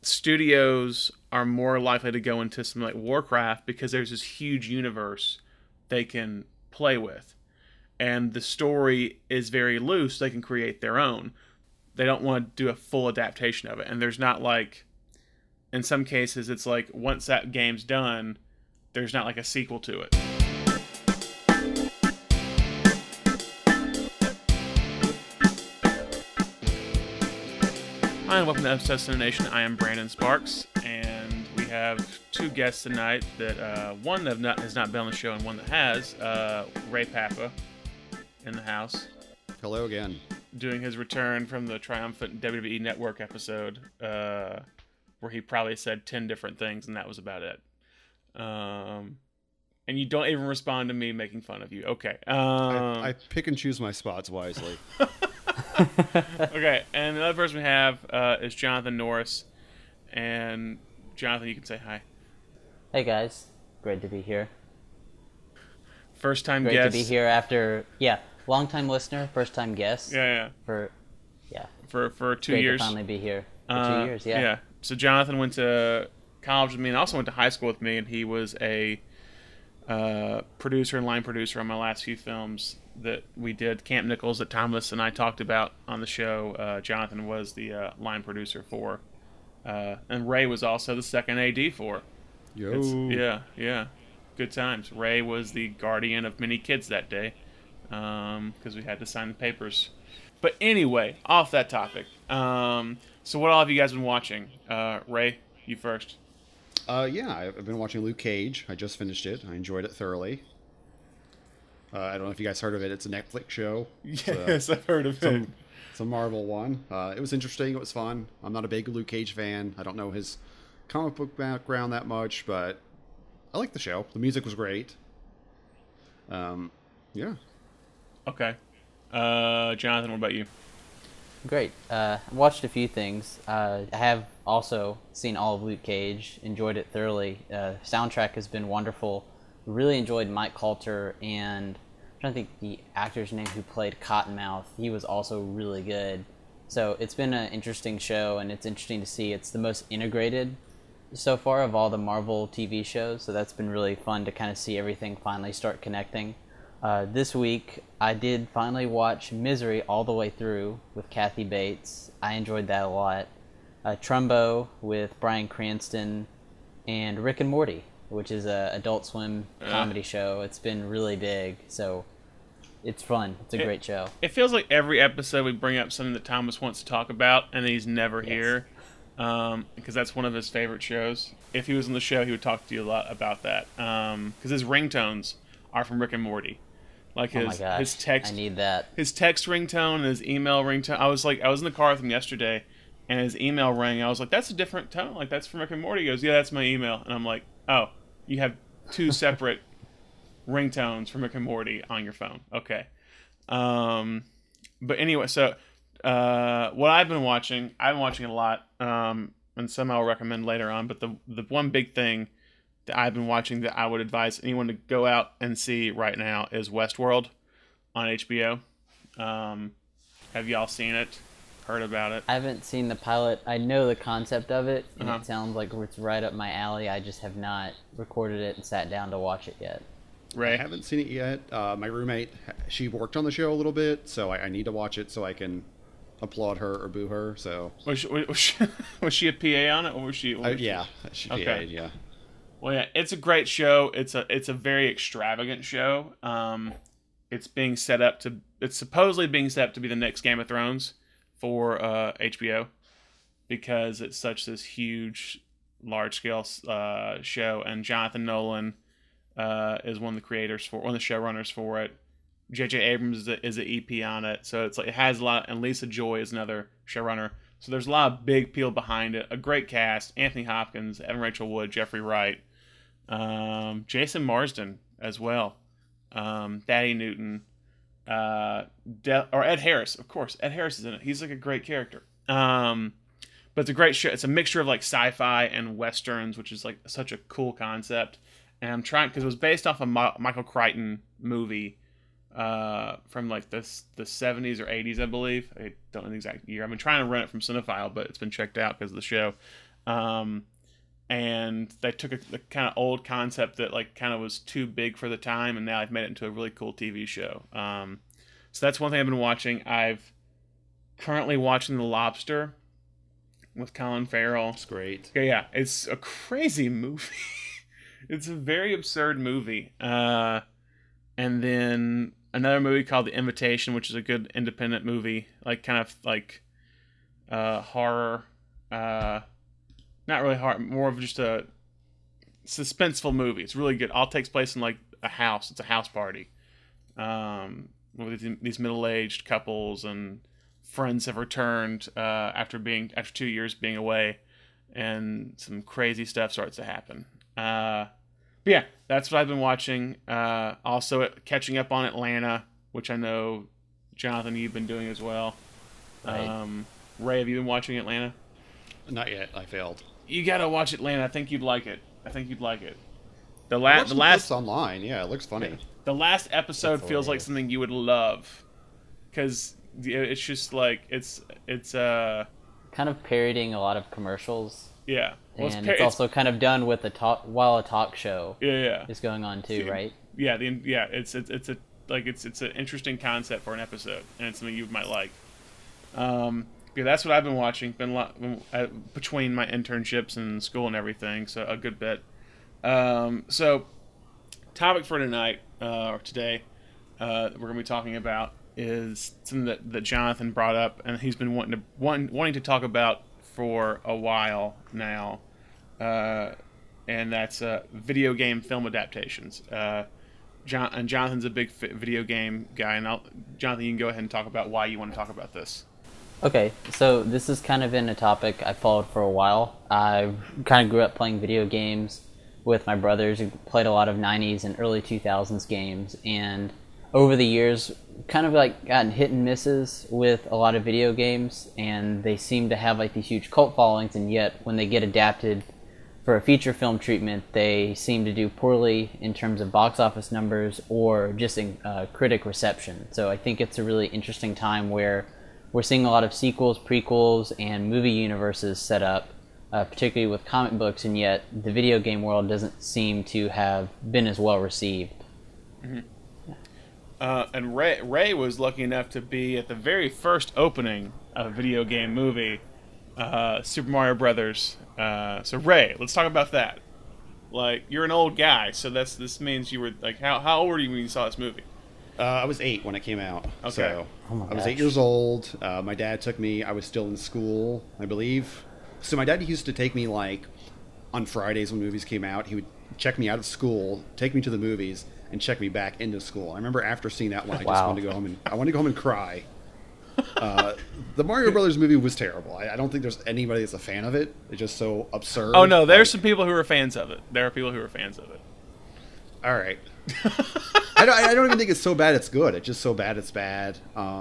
studios are more likely to go into something like Warcraft because there's this huge universe they can play with. And the story is very loose. They can create their own. They don't want to do a full adaptation of it. And there's not like, in some cases, it's like once that game's done, there's not like a sequel to it. Hi, and welcome to Obsessed Nation. I am Brandon Sparks, and we have two guests tonight. That one that has not been on the show, and one that has. Ray Papa in the house. Hello again. Doing his return from the triumphant WWE Network episode, where he probably said 10 different things, and that was about it. And you don't even respond to me making fun of you. Okay. I pick and choose my spots wisely. Okay, and the other person we have is Jonathan Norris. And Jonathan, you can say hi. Hey guys, great to be here. First time Great guest. to be here after, long time listener, first time guest. Yeah. For 2 great years. to finally be here for 2 years. Yeah. So Jonathan went to college with me and also went to high school with me, and he was a producer and line producer on my last few films that we did. Camp Nichols that Thomas and I talked about on the show. Jonathan was the line producer for, and Ray was also the second AD for. Yo. Yeah. Good times. Ray was the guardian of many kids that day, because we had to sign the papers. But anyway, off that topic. So what all have you guys been watching? Ray, you first. I've been watching Luke Cage. I just finished it. I enjoyed it thoroughly. I don't know if you guys heard of it. It's a Netflix show. Yes, I've heard of it. It's a Marvel one. It was interesting. It was fun. I'm not a big Luke Cage fan. I don't know his comic book background that much, but I like the show. The music was great. Yeah. Okay. Jonathan, what about you? Great. I watched a few things. I have also seen all of Luke Cage, enjoyed it thoroughly. Soundtrack has been wonderful. Really enjoyed Mike Coulter, and I'm trying to think the actor's name who played Cottonmouth. He was also really good. So it's been an interesting show, and it's interesting to see. It's the most integrated so far of all the Marvel TV shows, so that's been really fun to kind of see everything finally start connecting. This week, I did finally watch Misery all the way through with Kathy Bates. I enjoyed that a lot. Trumbo with Bryan Cranston, and Rick and Morty, which is a Adult Swim comedy show. It's been really big, so it's fun. It's a great show. It feels like every episode we bring up something that Thomas wants to talk about, and he's never here, because that's one of his favorite shows. If he was on the show, he would talk to you a lot about that, because his ringtones are from Rick and Morty. Like Oh my gosh, his text, I need that. His text ringtone and his email ringtone. I was in the car with him yesterday, and his email rang. I was like, "That's a different tone. Like that's from Rick and Morty." He goes, "Yeah, that's my email." And I'm like, "Oh, you have two separate ringtones from Rick and Morty on your phone." Okay. But anyway, so what I've been watching a lot, and some I'll recommend later on. But the one big thing that I've been watching that I would advise anyone to go out and see right now is Westworld on HBO. Have y'all seen it? Heard about it? I haven't seen the pilot. I know the concept of it, and Uh-huh. it sounds like it's right up my alley. I just have not recorded it and sat down to watch it yet. Ray? I haven't seen it yet. My roommate, she worked on the show a little bit, so I need to watch it so I can applaud her or boo her. So Was she a PA on it, or was she? yeah, she Okay. PA'd, yeah. Well, yeah, it's a great show. It's a very extravagant show. It's supposedly being set up to be the next Game of Thrones for HBO, because it's such this huge, large scale show. And Jonathan Nolan is one of the showrunners for it. J.J. Abrams is an EP on it, so it's like it has a lot. And Lisa Joy is another showrunner. So there's a lot of big appeal behind it. A great cast: Anthony Hopkins, Evan Rachel Wood, Jeffrey Wright. Jason Marsden as well, Thaddeus Newton, or Ed Harris, of course. Ed Harris is in it. He's like a great character. But it's a great show. It's a mixture of like sci-fi and westerns, which is like such a cool concept. And I'm trying, because it was based off a Michael Crichton movie from like the 70s or 80s, I believe. I don't know the exact year. I've been trying to rent it from Cinephile, but it's been checked out because of the show. And they took a kind of old concept that like kind of was too big for the time, and now I've made it into a really cool TV show. So that's one thing I've been watching. I've currently watching The Lobster with Colin Farrell. It's great. Yeah, it's a crazy movie. It's a very absurd movie. And then another movie called The Invitation, which is a good independent movie, like kind of like horror. Not really horror, more of just a suspenseful movie. It's really good. All takes place in like a house. It's a house party. With these middle-aged couples and friends have returned after 2 years being away, and some crazy stuff starts to happen. But yeah, that's what I've been watching. Also catching up on Atlanta, which I know, Jonathan, you've been doing as well. Right. Ray, have you been watching Atlanta? Not yet. I failed. You gotta watch Atlanta. I think you'd like it. The I watched the some last clips online. Yeah, it looks funny. the last episode That's feels like hilarious. something you would love, because it's just like it's Kind of parodying a lot of commercials, yeah. Well, and it's also kind of done with a talk show yeah. is going on too, right? Yeah, it's an interesting concept for an episode, and it's something you might like. Yeah, that's what I've been watching. Between my internships and school and everything, so a good bit. So, topic for tonight or today, we're gonna be talking about is something that Jonathan brought up, and he's been wanting to talk about for a while now, and that's video game film adaptations. Jonathan's a big video game guy, and Jonathan, you can go ahead and talk about why you want to talk about this. Okay, so this has kind of been a topic I followed for a while. I kind of grew up playing video games with my brothers who played a lot of 90s and early 2000s games, and over the years kind of like gotten hit and misses with a lot of video games, and they seem to have like these huge cult followings, and yet when they get adapted for a feature film treatment, they seem to do poorly in terms of box office numbers or just in critic reception. So I think it's a really interesting time where we're seeing a lot of sequels, prequels, and movie universes set up, particularly with comic books, and yet the video game world doesn't seem to have been as well received. Mm-hmm. And Ray was lucky enough to be at the very first opening of a video game movie, Super Mario Brothers. So Ray, let's talk about that. Like, you're an old guy, so this means you were like, how old were you when you saw this movie? I was 8 when it came out. Okay. So Oh my I was gosh. 8 years old. My dad took me. I was still in school, I believe. So my dad used to take me like on Fridays when movies came out. He would check me out of school, take me to the movies, and check me back into school. I remember after seeing that one, I just Wow. wanted to go home and cry. The Mario Brothers movie was terrible. I don't think there's anybody that's a fan of it. It's just so absurd. Oh no, there's Like, some people who are fans of it. There are people who are fans of it. all right. I don't even think it's so bad it's good. It's just so bad it's bad.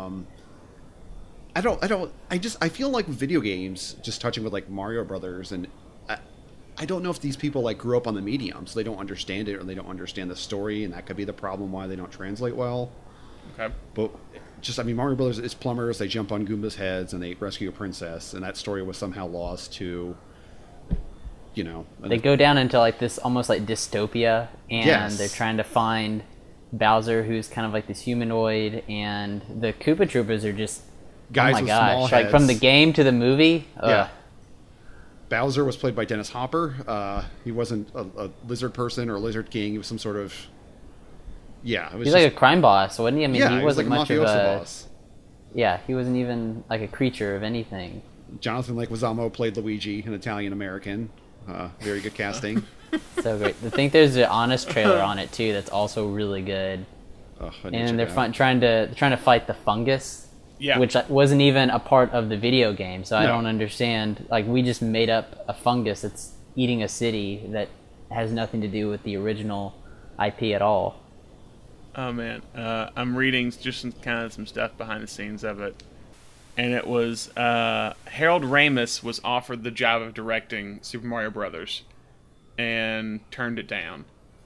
I feel like with video games, just touching with like Mario Brothers, and I don't know if these people like grew up on the medium, so they don't understand it or they don't understand the story, and that could be the problem why they don't translate well. Okay. But Mario Brothers is plumbers. They jump on Goomba's heads and they rescue a princess, and that story was somehow lost to, They go down into like this almost like dystopia, and Yes. they're trying to find Bowser, who's kind of like this humanoid, and the Koopa Troopers are just Guys oh my with gosh, small like from the heads. game to the movie. Yeah. Bowser was played by Dennis Hopper. He wasn't a lizard person or a lizard king. He was some sort of it was He's like a crime boss, wasn't he? I mean, yeah, he he was like wasn't a much of mafioso a boss. yeah. He wasn't even like a creature of anything. Jonathan Leguizamo played Luigi, an Italian American. Very good casting. So great. I think there's an Honest trailer on it too. That's also really good. And they're trying to fight the fungus. Yeah. Which wasn't even a part of the video game, so I No. don't understand. Like, we just made up a fungus that's eating a city that has nothing to do with the original IP at all. Oh man, I'm reading just some stuff behind the scenes of it, and it was Harold Ramis was offered the job of directing Super Mario Brothers, and turned it down.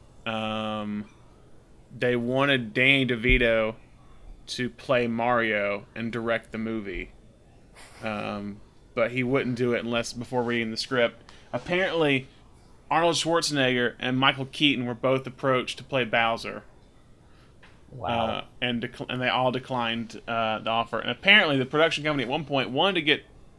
They wanted Danny DeVito to play Mario and direct the movie, but he wouldn't do it unless before reading the script. Apparently, Arnold Schwarzenegger and Michael Keaton were both approached to play Bowser. Wow. And they all declined the offer. And apparently, the production company at one point wanted to get,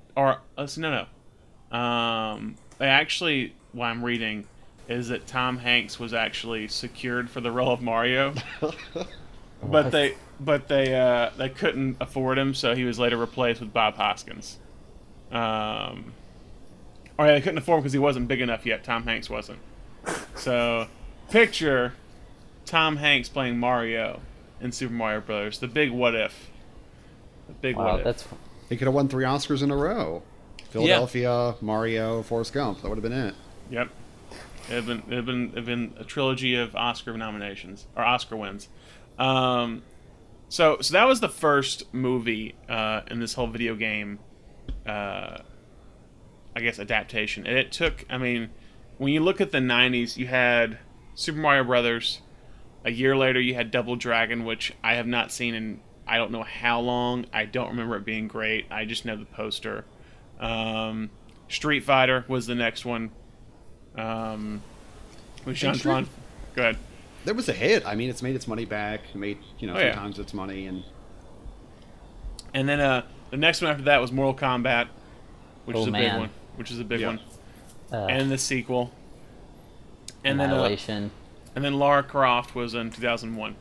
they actually, what I'm reading is that Tom Hanks was actually secured for the role of Mario, but they couldn't afford him, so he was later replaced with Bob Hoskins. Or they couldn't afford him because he wasn't big enough yet. Tom Hanks wasn't. So, picture Tom Hanks playing Mario in Super Mario Brothers. The big what if. The big what if. He could have won 3 Oscars in a row. Philadelphia, Mario, Forrest Gump. That would have been it. Yep. It'd been a trilogy of Oscar nominations or Oscar wins. So that was the first movie in this whole video game, I guess, adaptation. And it took, I mean, when you look at the 90s, you had Super Mario Brothers. A year later, you had Double Dragon, which I have not seen in I don't know how long. I don't remember it being great. I just know the poster. Street Fighter was the next one. With Jean-Claude. Go ahead. That was a hit. I mean, it's made its money back. It made, 3 times its money. And then the next one after that was Mortal Kombat, which is a big one. Which is a big one. And the sequel. And Annihilation. And then Lara Croft was in 2001.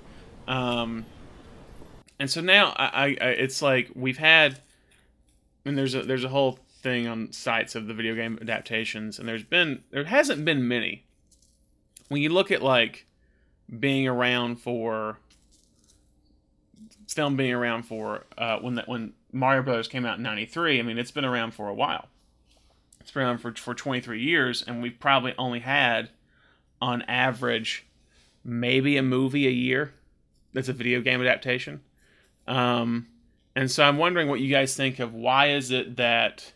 And so now I it's like we've had, and there's a whole thing on sites of the video game adaptations, and there hasn't been many. When you look at like being around for film being around for when Mario Brothers came out in '93, I mean it's been around for a while. It's been around for 23 years, and we've probably only had, on average, maybe a movie a year that's a video game adaptation. And so I'm wondering what you guys think of why is it that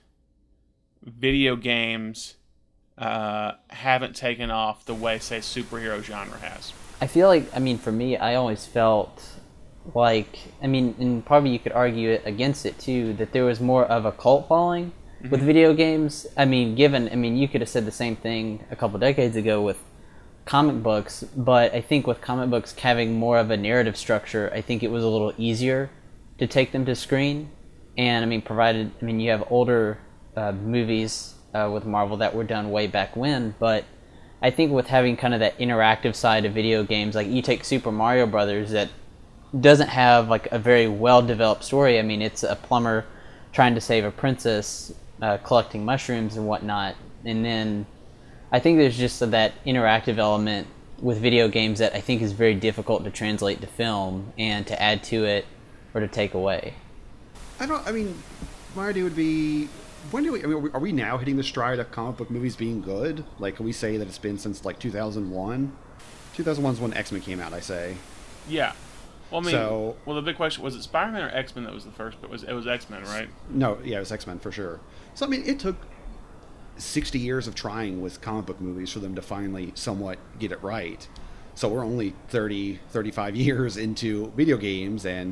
video games haven't taken off the way, say, superhero genre has? I feel like, I mean, for me, I always felt like, I mean, and probably you could argue it against it too, that there was more of a cult following with video games. I mean, you could have said the same thing a couple decades ago with comic books, but I think with comic books having more of a narrative structure, I think it was a little easier to take them to screen. And I mean, you have older movies with Marvel that were done way back when, but I think with having kind of that interactive side of video games, like you take Super Mario Brothers that doesn't have like a very well developed story. I mean, it's a plumber trying to save a princess, collecting mushrooms and whatnot, and then I think there's just that interactive element with video games that I think is very difficult to translate to film and to add to it or to take away. My idea would be, are we now hitting the stride of comic book movies being good? Like, can we say that it's been since like 2001? 2001 is when X-Men came out, I say. Yeah. Well, I mean, the big question, was it Spider-Man or X-Men that was the first? But it was X-Men, right? No, yeah, it was X-Men for sure. So, I mean, it took 60 years of trying with comic book movies for them to finally somewhat get it right. So we're only 30, 35 years into video games and,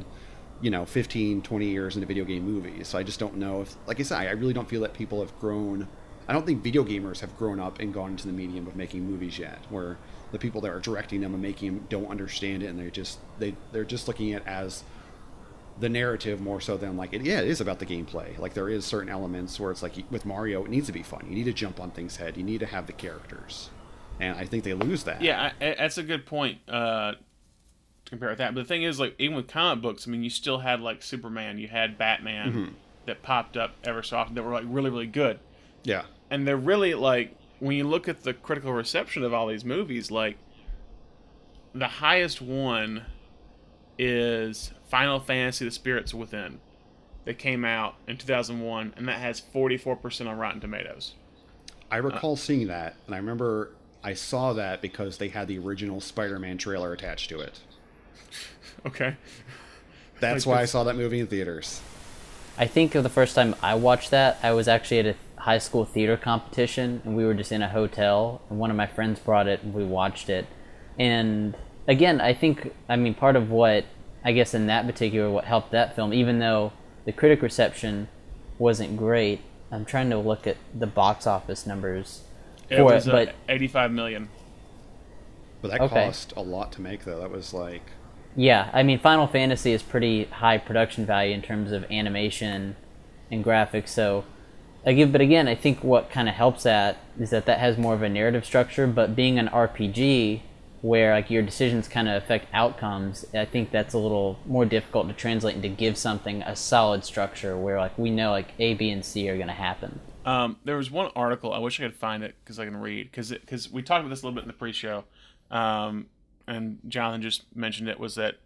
15, 20 years into video game movies. So I just don't know if, like I said, I really don't feel that people have grown. I don't think video gamers have grown up and gone into the medium of making movies yet, where the people that are directing them and making them don't understand it, and they're just looking at it as the narrative more so than like it is about the gameplay. Like there is certain elements where it's like with Mario, it needs to be fun. You need to jump on things' head. You need to have the characters, and I think they lose that. Yeah, that's a good point to compare with that. But the thing is, like even with comic books, I mean, you still had like Superman, you had Batman that popped up ever so often that were like really really good. Yeah, and they're really like when you look at the critical reception of all these movies, like the highest one is Final Fantasy: The Spirits Within that came out in 2001, and that has 44% on Rotten Tomatoes. I recall seeing that, and I remember I saw that because they had the original Spider-Man trailer attached to it. Okay. That's why I saw that movie in theaters. I think of the first time I watched that, I was actually at a high school theater competition, and we were just in a hotel, and one of my friends brought it, and we watched it. And again, part of what, I guess in that particular, what helped that film, even though the critic reception wasn't great, I'm trying to look at the box office numbers It for was it, but 85 million. But that Okay. cost a lot to make, though. That was like, yeah, I mean, Final Fantasy is pretty high production value in terms of animation and graphics. So, but again, I think what kind of helps that is that has more of a narrative structure. But being an RPG, where like your decisions kind of affect outcomes, I think that's a little more difficult to translate and to give something a solid structure where like we know like A, B, and C are going to happen. There was one article, I wish I could find it because I can read, because we talked about this a little bit in the pre-show, and Jonathan just mentioned it, was that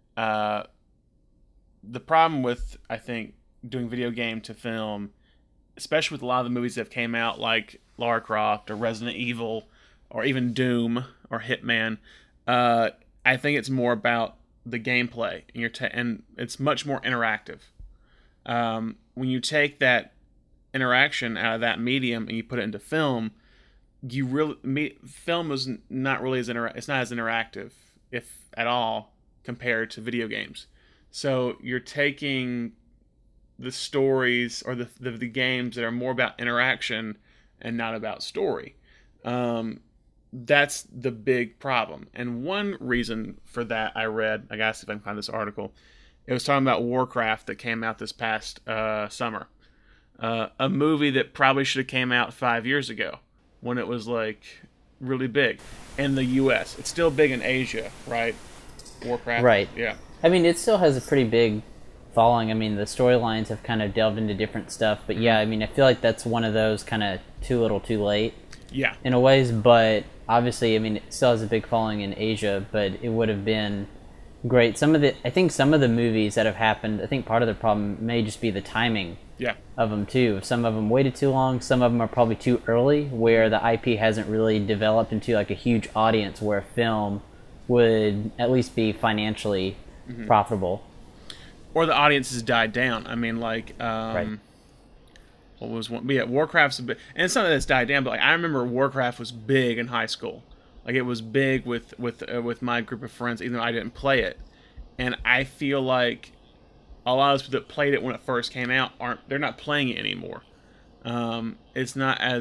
the problem with, I think, doing video game to film, especially with a lot of the movies that have came out, like Lara Croft or Resident Evil or even Doom or Hitman, I think it's more about the gameplay, and it's much more interactive. When you take that interaction out of that medium and you put it into film, film is not really it's not as interactive, if at all, compared to video games. So you're taking the stories or the games that are more about interaction and not about story. That's the big problem. And one reason for that, I gotta see if I can find this article. It was talking about Warcraft that came out this past summer. A movie that probably should have came out 5 years ago when it was like really big in the US. It's still big in Asia, right? Warcraft. Right. Yeah. I mean, it still has a pretty big following. I mean, the storylines have kind of delved into different stuff, but yeah, I mean, I feel like that's one of those kind of too little too late. Yeah. In a ways, but obviously, I mean, it still has a big following in Asia, but it would have been great. I think some of the movies that have happened, I think part of the problem may just be the timing of them too. Some of them waited too long. Some of them are probably too early, where the IP hasn't really developed into like a huge audience where film would at least be financially profitable. Or the audience has died down. I mean, like, Right. what was one? But yeah, Warcraft's a bit, and it's not that it's died down, but like I remember Warcraft was big in high school. Like it was big with my group of friends, even though I didn't play it. And I feel like a lot of us that played it when it first came out they're not playing it anymore. It's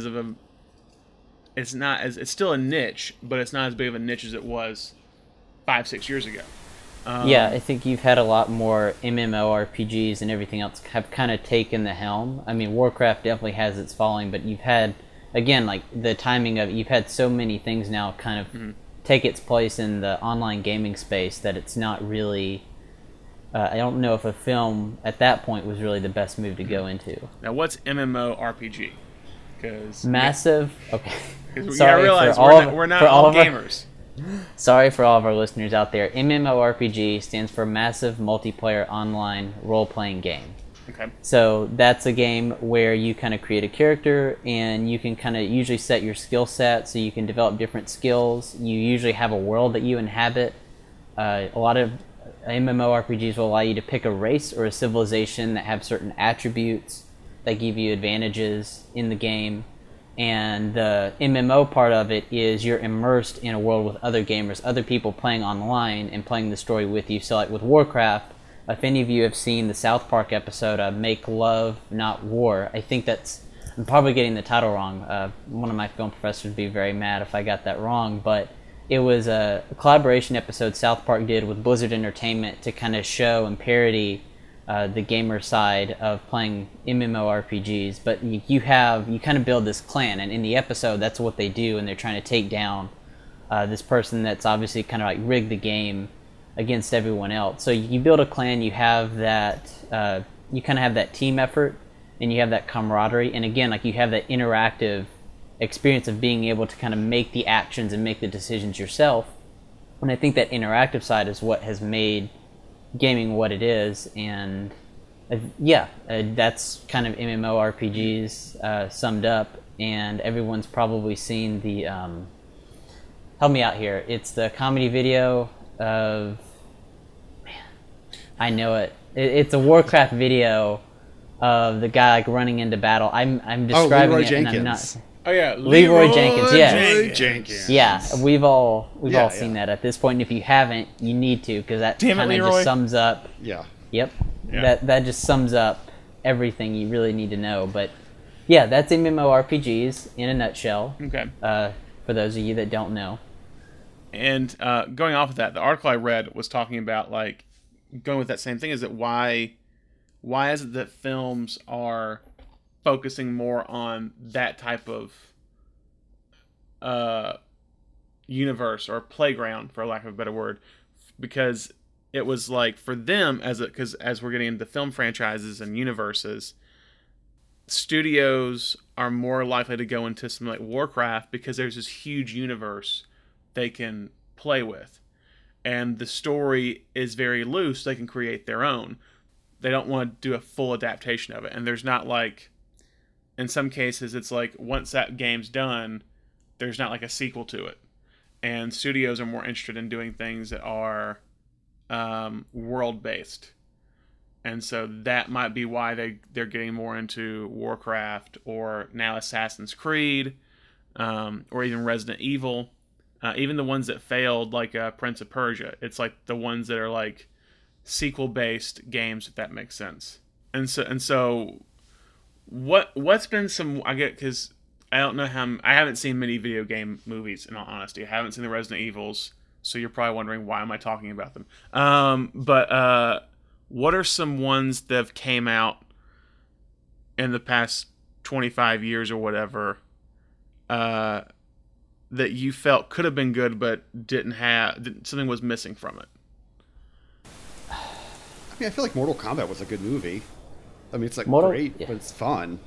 still a niche, but it's not as big of a niche as it was 5-6 years ago. Yeah, I think you've had a lot more MMORPGs and everything else have kind of taken the helm. I mean, Warcraft definitely has its following, but you've had, again, like the timing of, you've had so many things now kind of take its place in the online gaming space that it's not really, I don't know if a film at that point was really the best move to go into. Now, what's MMORPG? Because Massive, okay. you gotta realize we're not all gamers. Sorry for all of our listeners out there. MMORPG stands for Massive Multiplayer Online Role-Playing Game. Okay. So that's a game where you kind of create a character and you can kind of usually set your skill set so you can develop different skills. You usually have a world that you inhabit. A lot of MMORPGs will allow you to pick a race or a civilization that have certain attributes that give you advantages in the game. And the MMO part of it is you're immersed in a world with other gamers, other people playing online and playing the story with you. So like with Warcraft, if any of you have seen the South Park episode, Make Love, Not War, I think I'm probably getting the title wrong. One of my film professors would be very mad if I got that wrong, but it was a collaboration episode South Park did with Blizzard Entertainment to kind of show and parody the gamer side of playing MMORPGs, but you kind of build this clan, and in the episode that's what they do, and they're trying to take down this person that's obviously kind of like rigged the game against everyone else. So you build a clan, you have that, you kind of have that team effort, and you have that camaraderie, and again, like you have that interactive experience of being able to kind of make the actions and make the decisions yourself. And I think that interactive side is what has made gaming what it is, and that's kind of MMORPGs summed up. And everyone's probably seen the help me out here, it's the comedy video of, man, I know it's a Warcraft video of the guy like running into battle. I'm describing Leroy it Jenkins. and I'm not. Oh yeah, Leroy Jenkins, yeah. Jenkins. Yeah, we've all Yeah, seen that at this point, and if you haven't, you need to, because that Damn it, kind of Leroy. just sums up. Yeah. Yep, Yeah. that just sums up everything you really need to know. But Yeah, that's MMORPGs in a nutshell. Okay. For those of you that don't know. And going off of that, the article I read was talking about like going with that same thing. Is that why is it that films are focusing more on that type of universe or playground, for lack of a better word? Because it was like for them because as we're getting into film franchises and universes, studios are more likely to go into something like Warcraft because there's this huge universe they can play with, and the story is very loose. They can create their own. They don't want to do a full adaptation of it, and there's not like, in some cases it's like once that game's done, there's not like a sequel to it, and studios are more interested in doing things that are world based. And so that might be why they're getting more into Warcraft, or now Assassin's Creed, or even Resident Evil. Even the ones that failed, like Prince of Persia. It's like the ones that are like sequel-based games, if that makes sense. And so what's been some... I get, because I don't know I haven't seen many video game movies, in all honesty. I haven't seen the Resident Evils, so you're probably wondering why am I talking about them. But what are some ones that have came out in the past 25 years or whatever that you felt could have been good but something was missing from it? I mean, I feel like Mortal Kombat was a good movie. I mean, it's like great, but it's fun.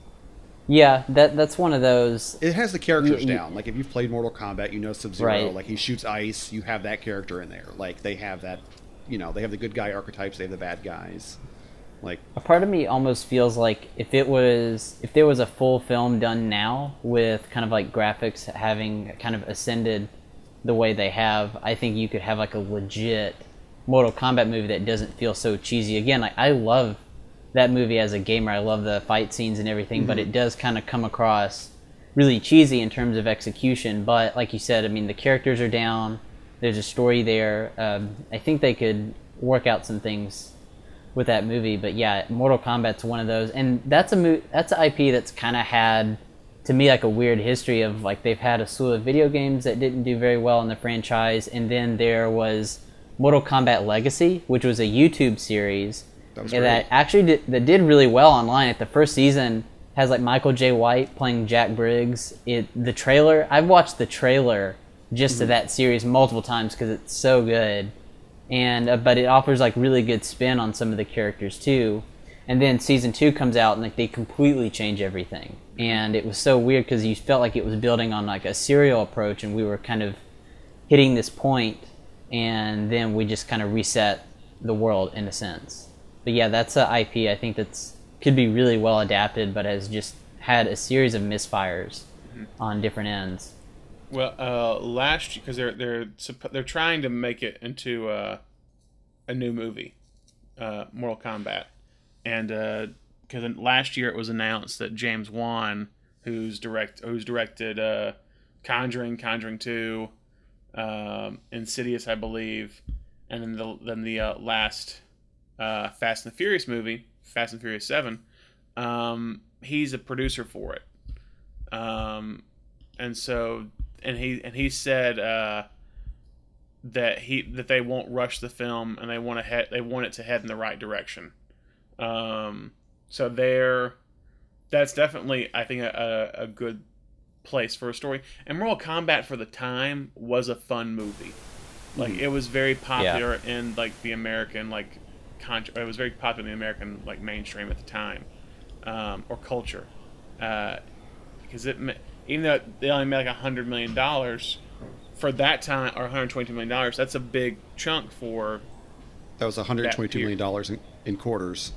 Yeah, that's one of those. It has the characters down. Like, if you've played Mortal Kombat, you know Sub-Zero. Right. Like, he shoots ice. You have that character in there. Like, they have that, they have the good guy archetypes. They have the bad guys. Like, a part of me almost feels like if there was a full film done now with kind of like graphics having kind of ascended the way they have, I think you could have like a legit Mortal Kombat movie that doesn't feel so cheesy. Again, like, I love that movie as a gamer. I love the fight scenes and everything, but it does kind of come across really cheesy in terms of execution. But like you said, I mean, the characters are down. There's a story there. I think they could work out some things with that movie. But yeah, Mortal Kombat's one of those, and that's an IP that's kind of had, to me, like a weird history of like they've had a slew of video games that didn't do very well in the franchise, and then there was Mortal Kombat Legacy, which was a YouTube series that actually did really well online. At the first season has like Michael J. White playing Jack Briggs. The trailer, I've watched the trailer just to that series multiple times because it's so good. And but it offers like really good spin on some of the characters too. And then season 2 comes out and like they completely change everything. And it was so weird because you felt like it was building on like a serial approach, and we were kind of hitting this point, and then we just kind of reset the world in a sense. But yeah, that's an IP I think could be really well adapted, but has just had a series of misfires on different ends. Well, last year, because they're trying to make it into a new movie, Mortal Kombat, and because last year it was announced that James Wan, who's directed Conjuring 2, Insidious, I believe, and then the last Fast and the Furious movie, Fast and Furious 7, he's a producer for it, and so. And he said that they won't rush the film, and they want it to head in the right direction. So that's definitely, I think, a good place for a story. And Mortal Kombat for the time was a fun movie. Like, it was very popular in like the American it was very popular in the American like mainstream at the time, or culture, because even though they only made like $100 million for that time, or $122 million, that's a big chunk for. That was $122 million in quarters.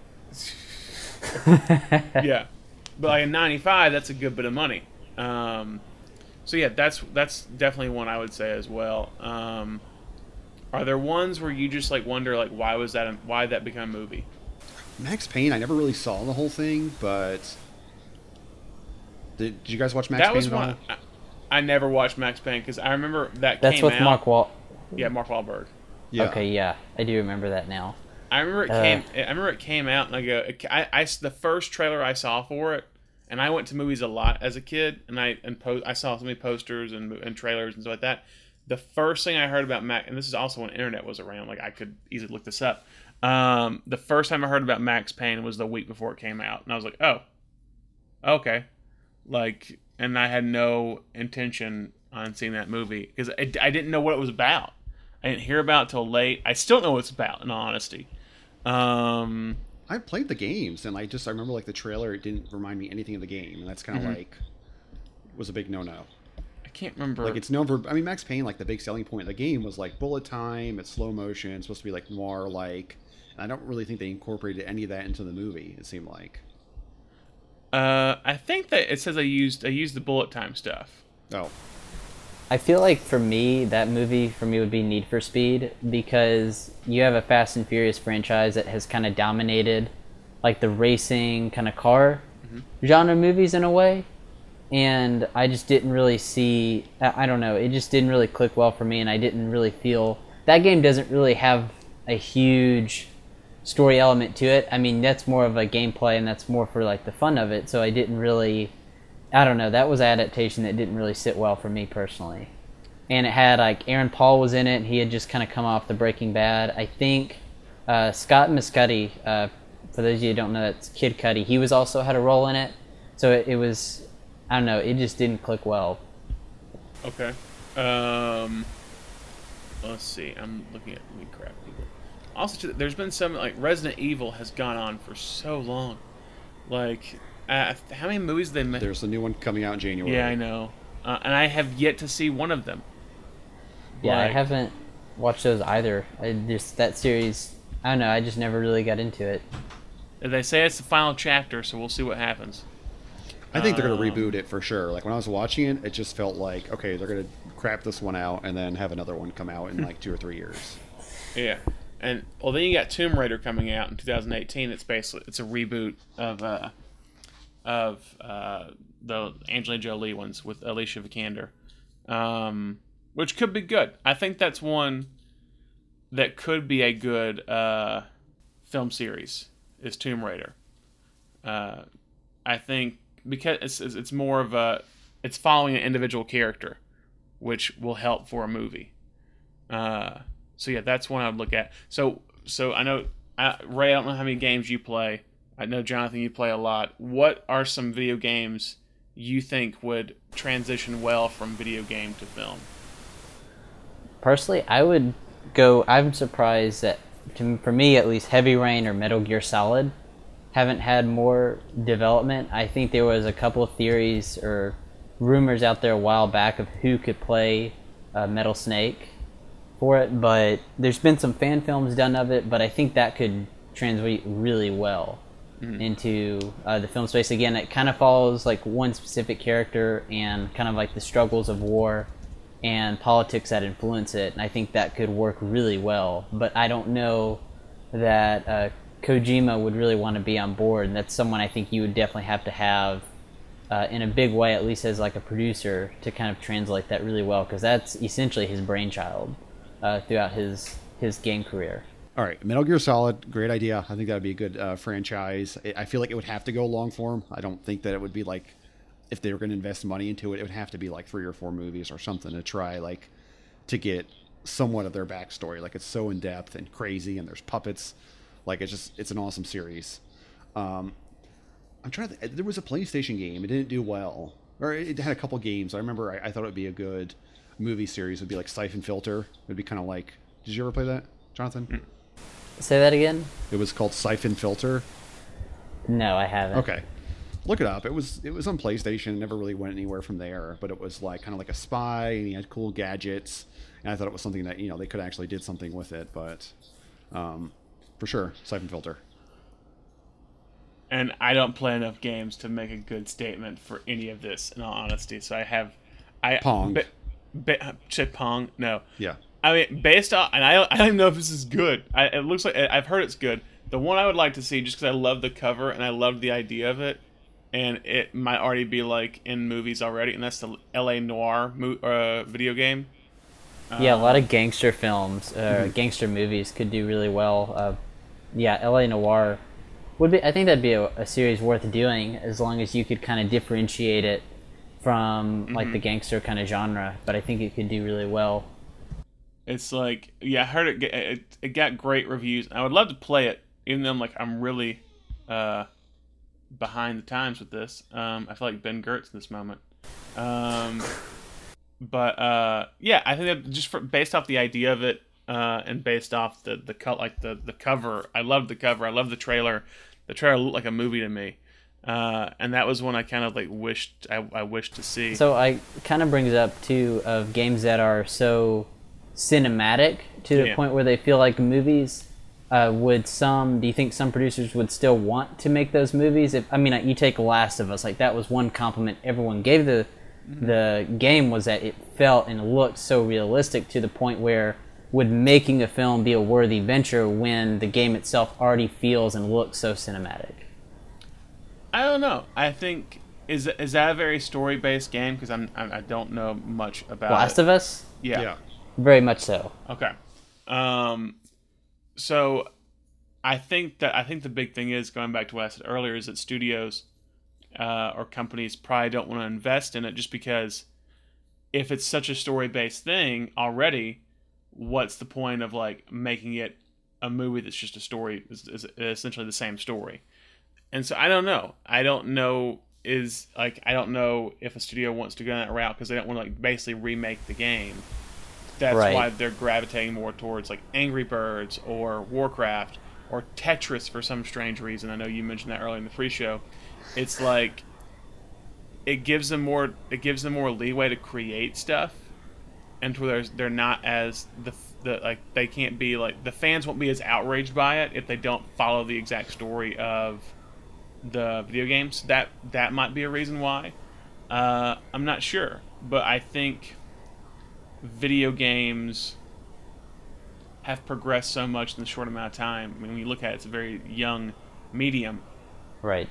Yeah, but like in '95, that's a good bit of money. So yeah, that's definitely one I would say as well. Are there ones where you just like wonder like why that become a movie? Max Payne, I never really saw the whole thing, but. Did you guys watch Max Payne? That was one. I never watched Max Payne because I remember that's came with out. Yeah, Mark Wahlberg. Yeah. Okay, yeah, I do remember that now. I remember it came out, and I go. The first trailer I saw for it, and I went to movies a lot as a kid, and I saw so many posters and trailers and stuff like that. The first thing I heard about Max, and this is also when internet was around, like I could easily look this up. The first time I heard about Max Payne was the week before it came out, and I was like, oh, okay, like, and I had no intention on seeing that movie because I didn't know what it was about. I didn't hear about it till late. I still don't know what it's about, in all honesty. I played the games, and I remember like the trailer. It didn't remind me anything of the game, and that's kind of like was a big no-no. I can't remember. Like it's known for. I mean, Max Payne. Like the big selling point of the game was like bullet time. It's slow motion. It's supposed to be like noir like. And I don't really think they incorporated any of that into the movie. It seemed like. I think that it says I used the bullet time stuff. Oh. I feel like for me, that movie for me would be Need for Speed, because you have a Fast and Furious franchise that has kind of dominated like the racing kind of car genre movies in a way. And I just didn't really see, I don't know, it just didn't really click well for me, and I didn't really feel, that game doesn't really have a huge story element to it. I mean, that's more of a gameplay, and that's more for like the fun of it, so I didn't really, I don't know, that was an adaptation that didn't really sit well for me personally. And it had like Aaron Paul was in it, and he had just kind of come off the Breaking Bad. I think Scott Mescudi, for those of you who don't know, that's Kid Cudi, he was also had a role in it, so it was, I don't know, it just didn't click well. Okay. Let's see. I'm looking at crap people. Also, there's been some, like, Resident Evil has gone on for so long. Like, how many movies have they made? There's a new one coming out in January. Yeah, I know. And I have yet to see one of them. Yeah, like, I haven't watched those either. That series, I don't know, I just never really got into it. They say it's the final chapter, so we'll see what happens. I think they're going to reboot it for sure. Like when I was watching it, it just felt like, okay, they're going to crap this one out and then have another one come out in like 2 or 3 years. Yeah. And well, then you got Tomb Raider coming out in 2018. It's a reboot of the Angelina Jolie ones with Alicia Vikander, which could be good. I think that's one that could be a good film series. Is Tomb Raider. I think because it's more of it's following an individual character, which will help for a movie. So yeah, that's one I would look at. So I know, Ray, I don't know how many games you play. I know, Jonathan, you play a lot. What are some video games you think would transition well from video game to film? Personally, I would go, I'm surprised that, for me at least, Heavy Rain or Metal Gear Solid haven't had more development. I think there was a couple of theories or rumors out there a while back of who could play Metal Snake for it, but there's been some fan films done of it, but I think that could translate really well into the film space. Again, it kind of follows like one specific character and kind of like the struggles of war and politics that influence it, and I think that could work really well, but I don't know that Kojima would really want to be on board, and that's someone I think you would definitely have to have in a big way, at least as like a producer, to kind of translate that really well, because that's essentially his brainchild throughout his game career. All right, Metal Gear Solid, great idea. I think that would be a good franchise. I feel like it would have to go long form. I don't think that it would be like, if they were going to invest money into it, it would have to be like 3 or 4 movies or something to try like to get somewhat of their backstory. Like it's so in depth and crazy, and there's puppets. Like it's an awesome series. I'm trying to there was a PlayStation game. It didn't do well, or it had a couple games. I remember I thought it would be a good movie series. It would be like Siphon Filter. It would be kind of like. Did you ever play that, Jonathan? Say that again? It was called Siphon Filter. No, I haven't. Okay. Look it up. It was on PlayStation. It never really went anywhere from there. But it was like kind of like a spy, and he had cool gadgets. And I thought it was something that they could actually did something with it. But for sure, Siphon Filter. And I don't play enough games to make a good statement for any of this, in all honesty. So Pong. Said Pong? No. Yeah. I mean, based on, and I don't even know if this is good. It looks like I've heard it's good. The one I would like to see, just because I love the cover and I love the idea of it, and it might already be like in movies already, and that's the L.A. Noire video game. Yeah, a lot of gangster films, gangster movies could do really well. Yeah, L.A. Noire Would be. I think that'd be a series worth doing as long as you could kind of differentiate it from like the gangster kind of genre. But I think it could do really well. It's like, yeah, I heard it got great reviews. I would love to play it, even though I'm really behind the times with this. I feel like Ben Gertz in this moment. But yeah, I think that based off the idea of it, and based off the cover, I loved the cover. I loved the trailer. The trailer looked like a movie to me, and that was one I kind of like wished I wished to see. So I kind of brings up too of games that are so cinematic to the point where they feel like movies. Do you think some producers would still want to make those movies? You take Last of Us, like that was one compliment everyone gave the game, was that it felt and looked so realistic to the point where would making a film be a worthy venture when the game itself already feels and looks so cinematic? I don't know. I think is that a very story based game? Because I don't know much about Last of Us. Yeah, very much so. Okay. So I think the big thing is, going back to what I said earlier, is that studios or companies probably don't want to invest in it just because if it's such a story based thing already, what's the point of like making it a movie that's just a story, is essentially the same story? And so I don't know. I don't know if a studio wants to go that route because they don't want to like basically remake the game. That's right. Why they're gravitating more towards like Angry Birds or Warcraft or Tetris for some strange reason. I know you mentioned that earlier in the pre-show. It's like it gives them more leeway to create stuff, and to where they're not as they can't be like, the fans won't be as outraged by it if they don't follow the exact story of the video games. That might be a reason why. I'm not sure, but I think video games have progressed so much in a short amount of time. I mean, when you look at it, it's a very young medium. Right.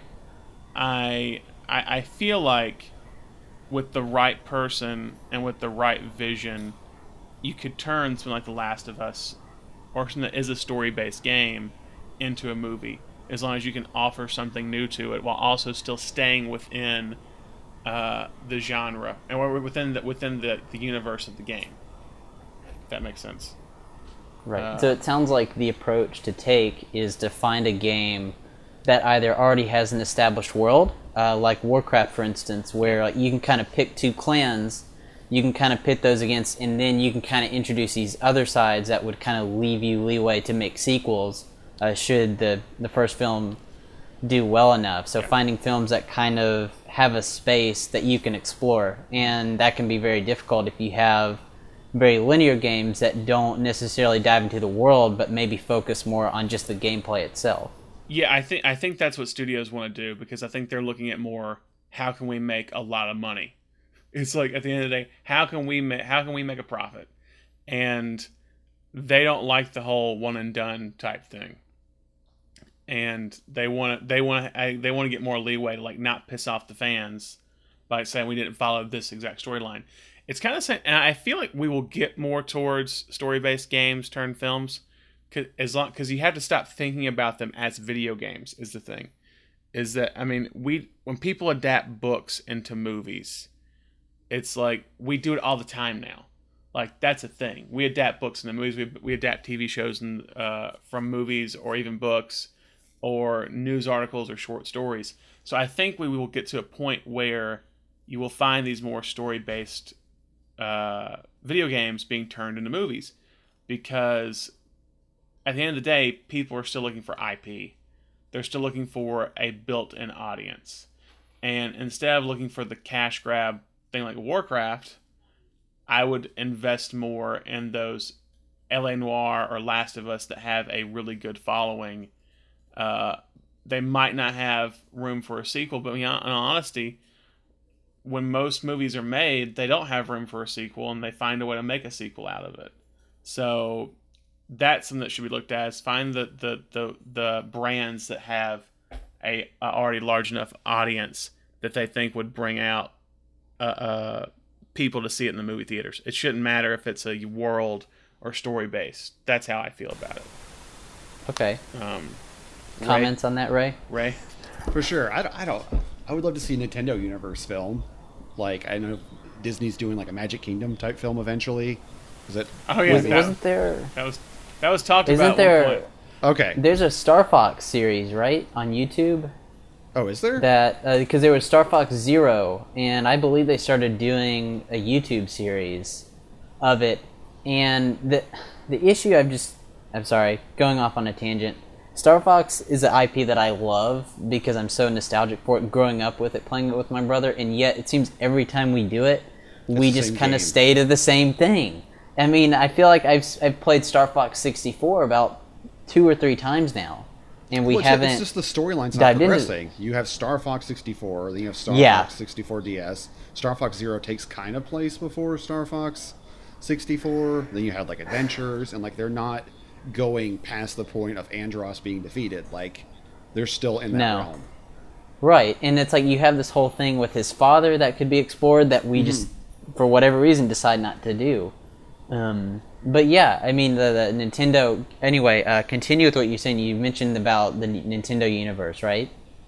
I feel like with the right person and with the right vision, you could turn something like The Last of Us, or something that is a story-based game, into a movie, as long as you can offer something new to it while also still staying within the genre and within the universe of the game. If that makes sense. Right. So it sounds like the approach to take is to find a game that either already has an established world, like Warcraft, for instance, where like, you can kind of pick two clans, you can kind of pit those against, and then you can kind of introduce these other sides that would kind of leave you leeway to make sequels should the first film do well enough. So finding films that kind of have a space that you can explore, and that can be very difficult if you have very linear games that don't necessarily dive into the world but maybe focus more on just the gameplay itself. Yeah, I think that's what studios want to do, because I think they're looking at more, how can we make a lot of money? It's like, at the end of the day, how can we make a profit? And they don't like the whole one and done type thing. And they want to get more leeway to like not piss off the fans by saying we didn't follow this exact storyline. It's kind of saying, and I feel like we will get more towards story-based games turned films, because you have to stop thinking about them as video games. Is the thing, is that, I mean, when people adapt books into movies, it's like we do it all the time now. Like, that's a thing. We adapt books into movies. We adapt TV shows from movies, or even books, or news articles, or short stories. So I think we will get to a point where you will find these more story-based video games being turned into movies, because at the end of the day, people are still looking for IP. They're still looking for a built-in audience. And instead of looking for the cash grab thing like Warcraft, I would invest more in those LA Noire or Last of Us that have a really good following. They might not have room for a sequel, but in all honesty, when most movies are made, they don't have room for a sequel, and they find a way to make a sequel out of it. So that's something that should be looked at, is find the brands that have a already large enough audience that they think would bring out people to see it in the movie theaters. It shouldn't matter if it's a world or story based. That's how I feel about it. Okay. comments on that, Ray? Ray? For sure. I would love to see a Nintendo Universe film. Like, I know Disney's doing like a Magic Kingdom type film eventually. Is it? Oh yeah, Wasn't there? that was talked about. Isn't there? At one point. Okay. There's a Star Fox series, right, on YouTube. Oh, is there? That because there was Star Fox Zero, and I believe they started doing a YouTube series of it. And the issue I'm sorry, going off on a tangent. Star Fox is an IP that I love because I'm so nostalgic for it, growing up with it, playing it with my brother, and yet it seems every time we do it, we just kind of stay to the same thing. I mean, I feel like I've played Star Fox 64 about 2 or 3 times now, and we haven't. It's just the storyline's not progressing. You have Star Fox 64, then you have Star Fox 64 DS. Star Fox Zero takes kind of place before Star Fox 64. Then you have like Adventures, and like they're not going past the point of Andros being defeated. Like they're still in that realm. Right, and it's like you have this whole thing with his father that could be explored that we just, for whatever reason, decide not to do. But yeah, I mean the Nintendo. Anyway, continue with what you're saying. You mentioned about the Nintendo universe, right?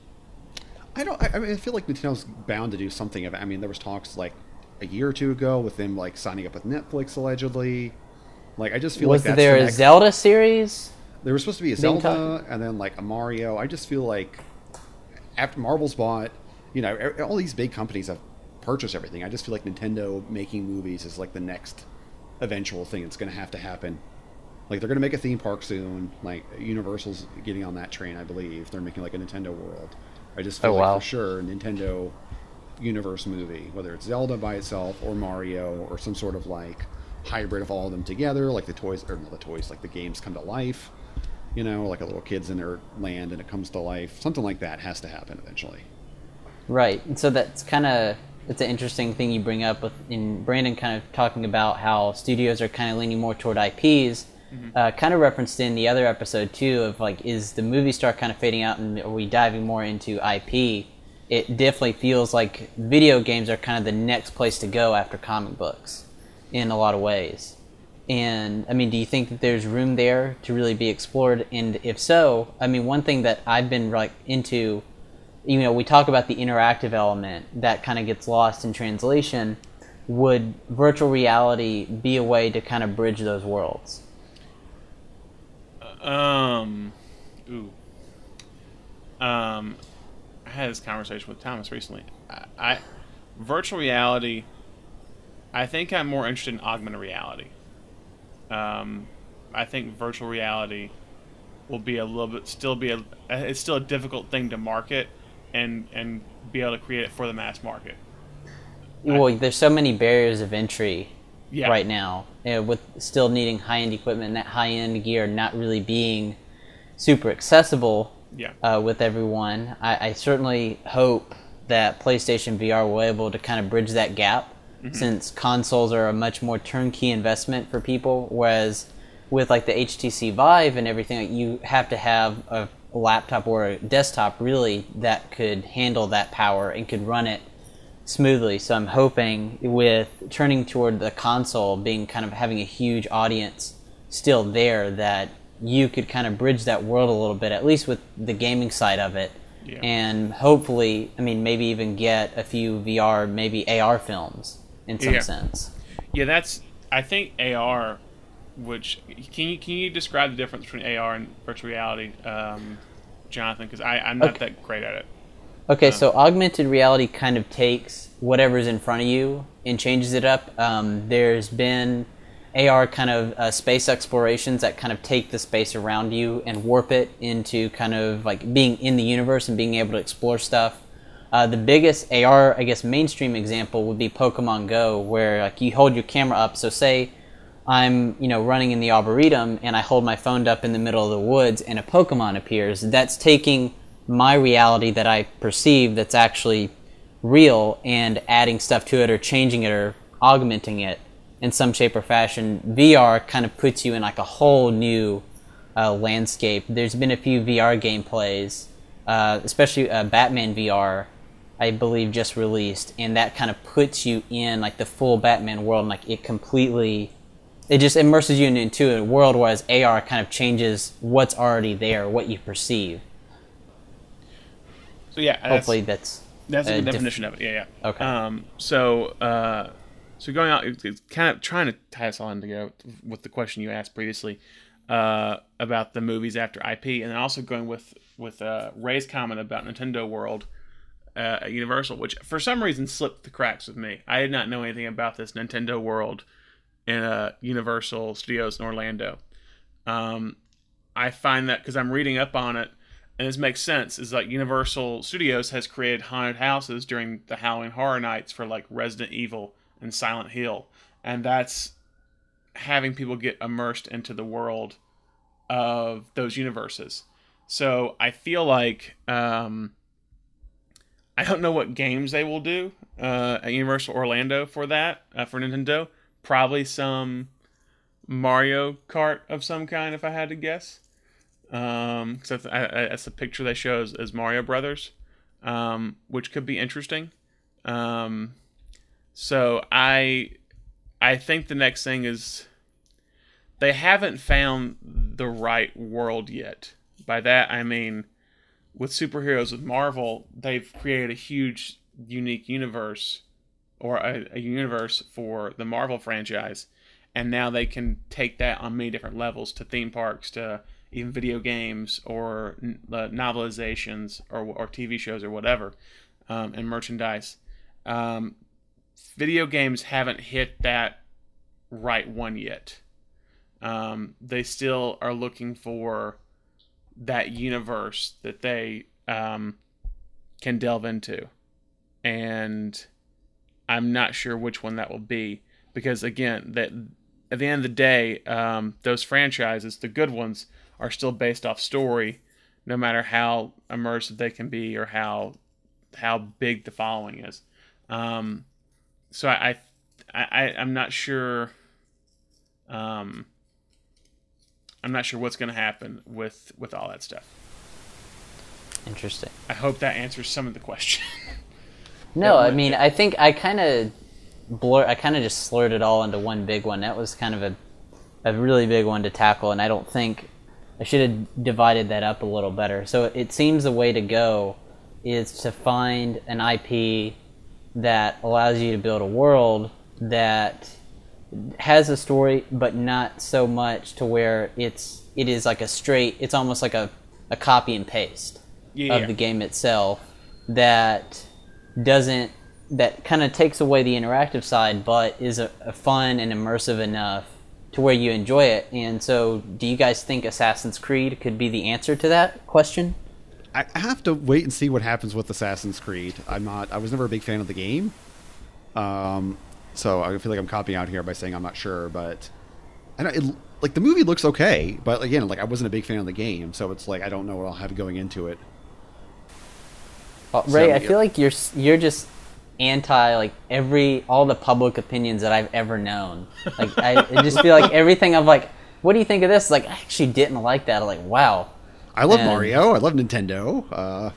I mean, I feel like Nintendo's bound to do something of it. I mean, there was talks like a year or two ago with them like signing up with Netflix allegedly. Like, I just feel like that's there the a Zelda series? There was supposed to be a Zelda and then like a Mario. I just feel like after Marvel's bought, you know, all these big companies have purchased everything. I just feel like Nintendo making movies is like the next eventual thing that's going to have to happen. Like, they're going to make a theme park soon. Like, Universal's getting on that train, I believe. They're making like a Nintendo World. I just feel like for sure Nintendo Universe movie, whether it's Zelda by itself or Mario or some sort of like hybrid of all of them together, like the toys, or not the toys, like the games come to life, you know, like a little kid's in their land and it comes to life. Something like that has to happen eventually. Right. And so that's kind of, it's an interesting thing you bring up with in Brandon kind of talking about how studios are kind of leaning more toward IPs. Kind of referenced in the other episode too of like, is the movie star kind of fading out and are we diving more into IP? It definitely feels like video games are kind of the next place to go after comic books in a lot of ways. And I mean, do you think that there's room there to really be explored? And if so, I mean, one thing that I've been like into, you know, we talk about the interactive element that kind of gets lost in translation. Would virtual reality be a way to kind of bridge those worlds? I had this conversation with Thomas recently. Virtual reality, I think I'm more interested in augmented reality. I think virtual reality will be a little bit, it's still a difficult thing to market and be able to create it for the mass market. Well, there's so many barriers of entry right now, with still needing high-end equipment and that high-end gear not really being super accessible with everyone. I certainly hope that PlayStation VR will be able to kind of bridge that gap, since consoles are a much more turnkey investment for people, whereas with like the HTC Vive and everything, you have to have a laptop or a desktop really that could handle that power and could run it smoothly. So I'm hoping with turning toward the console being kind of having a huge audience still there, that you could kind of bridge that world a little bit, at least with the gaming side of it. And hopefully, I mean, maybe even get a few VR, maybe AR films in some sense. I think AR, which, can you describe the difference between AR and virtual reality, Jonathan? Because I'm not that great at it. Okay, so augmented reality kind of takes whatever's in front of you and changes it up. There's been AR kind of space explorations that kind of take the space around you and warp it into kind of like being in the universe and being able to explore stuff. The biggest AR, I guess, mainstream example would be Pokemon Go, where like you hold your camera up. So say I'm, running in the Arboretum and I hold my phone up in the middle of the woods and a Pokemon appears. That's taking my reality that I perceive that's actually real and adding stuff to it or changing it or augmenting it in some shape or fashion. VR kind of puts you in like a whole new landscape. There's been a few VR gameplays, especially Batman VR, I believe, just released, and that kind of puts you in like the full Batman world, and like it just immerses you into a world, whereas AR kind of changes what's already there, what you perceive. So yeah, Hopefully that's a good diff- definition of it. Yeah, yeah. Okay. So going out, it's kind of trying to tie us all in together with the question you asked previously about the movies after IP, and then also going with Ray's comment about Nintendo World at Universal, which for some reason slipped the cracks with me. I did not know anything about this Nintendo World in Universal Studios in Orlando. I find that because I'm reading up on it, and this makes sense, is like Universal Studios has created haunted houses during the Halloween Horror Nights for like Resident Evil and Silent Hill, and that's having people get immersed into the world of those universes. So I feel like I don't know what games they will do at Universal Orlando for that for Nintendo. Probably some Mario Kart of some kind, if I had to guess. Because that's the picture they show as Mario Brothers, which could be interesting. So I think the next thing is they haven't found the right world yet. By that I mean with superheroes with Marvel, they've created a huge unique universe or a universe for the Marvel franchise, and now they can take that on many different levels to theme parks, to even video games or novelizations or TV shows or whatever, and merchandise. Video games haven't hit that right one yet. They still are looking for that universe that they can delve into. And I'm not sure which one that will be. Because, again, that at the end of the day, those franchises, the good ones, are still based off story, no matter how immersive they can be or how big the following is. So I'm not sure. I'm not sure what's going to happen with all that stuff. Interesting. I hope that answers some of the question. No, I mean, I think I kind of just slurred it all into one big one. That was kind of a really big one to tackle, and I don't think I should have divided that up a little better. So it seems the way to go is to find an IP that allows you to build a world that has a story, but not so much to where it is like it's almost like a copy and paste of the game itself that kind of takes away the interactive side, but is a fun and immersive enough to where you enjoy it. And so do you guys think Assassin's Creed could be the answer to that question? I have to wait and see what happens with Assassin's Creed. I was never a big fan of the game. So I feel like I'm copying out here by saying I'm not sure, but I know the movie looks okay, but again, I wasn't a big fan of the game, so it's like I don't know what I'll have going into it. Well, Ray, I feel like you're just anti all the public opinions that I've ever known. Like I just feel like everything I'm like, what do you think of this? Like I actually didn't like that. I'm like, wow. I love Mario. I love Nintendo. Oh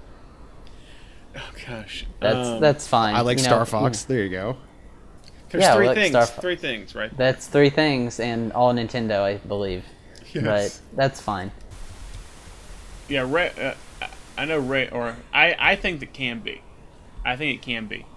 gosh, that's fine. I like Star Fox. There you go. There's three things. Three things, right? That's three things, and all Nintendo, I believe. Yes. But that's fine. Yeah, Ray. I know Ray, or I think that can be. I think it can be.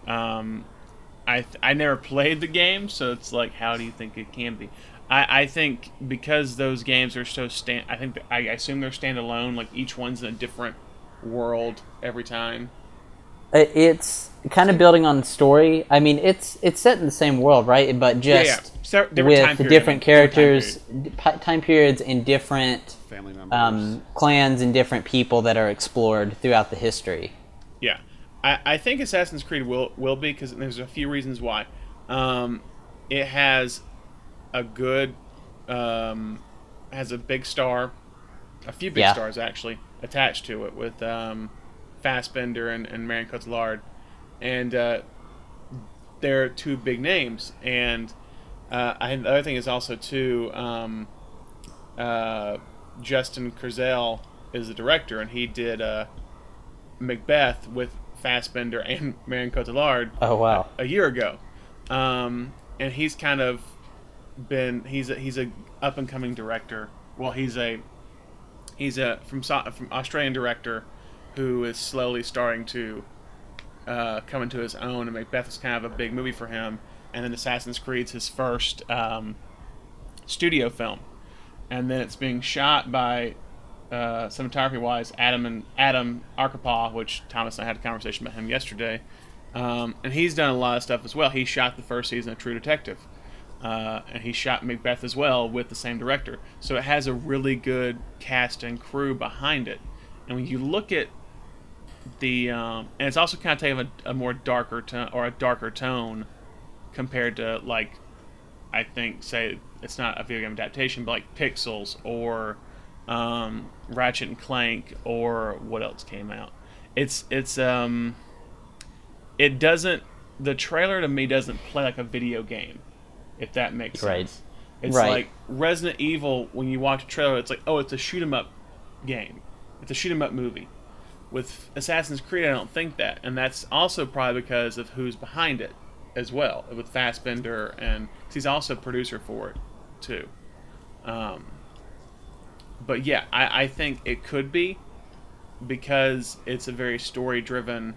I never played the game, so it's like, how do you think it can be? I think because those games are so I assume they're standalone. Like each one's in a different world every time. It's kind of building on story. I mean, it's set in the same world, right? But just So, with different characters, time periods, and different family members, clans, and different people that are explored throughout the history. Yeah, I think Assassin's Creed will be, because there's a few reasons why. It has a good has a big star, a few big stars actually attached to it with Fassbender and Marion Cotillard, and they're two big names. And the other thing is also too, Justin Kurzel is the director, and he did Macbeth with Fassbender and Marion Cotillard. Oh wow! A year ago, and he's kind of he's a up and coming director. Well, he's a from Australian director who is slowly starting to come into his own, and Macbeth is kind of a big movie for him. And then Assassin's Creed's his first studio film, and then it's being shot by cinematography-wise Adam Arkapaw, which Thomas and I had a conversation about him yesterday, and he's done a lot of stuff as well. He shot the first season of True Detective, and he shot Macbeth as well with the same director. So it has a really good cast and crew behind it. And when you look at the, and it's also kind of taking a more darker tone, or a darker tone, compared to, like, I think, say, it's not a video game adaptation, but like Pixels or Ratchet and Clank, or what else came out. It doesn't, the trailer to me doesn't play like a video game, if that makes sense. It's like Resident Evil, when you watch a trailer, it's like, oh, it's a shoot 'em up game. It's a shoot 'em up movie. With Assassin's Creed, I don't think that, and that's also probably because of who's behind it as well, with Fassbender, and he's also a producer for it too. But yeah, I think it could be, because it's a very story-driven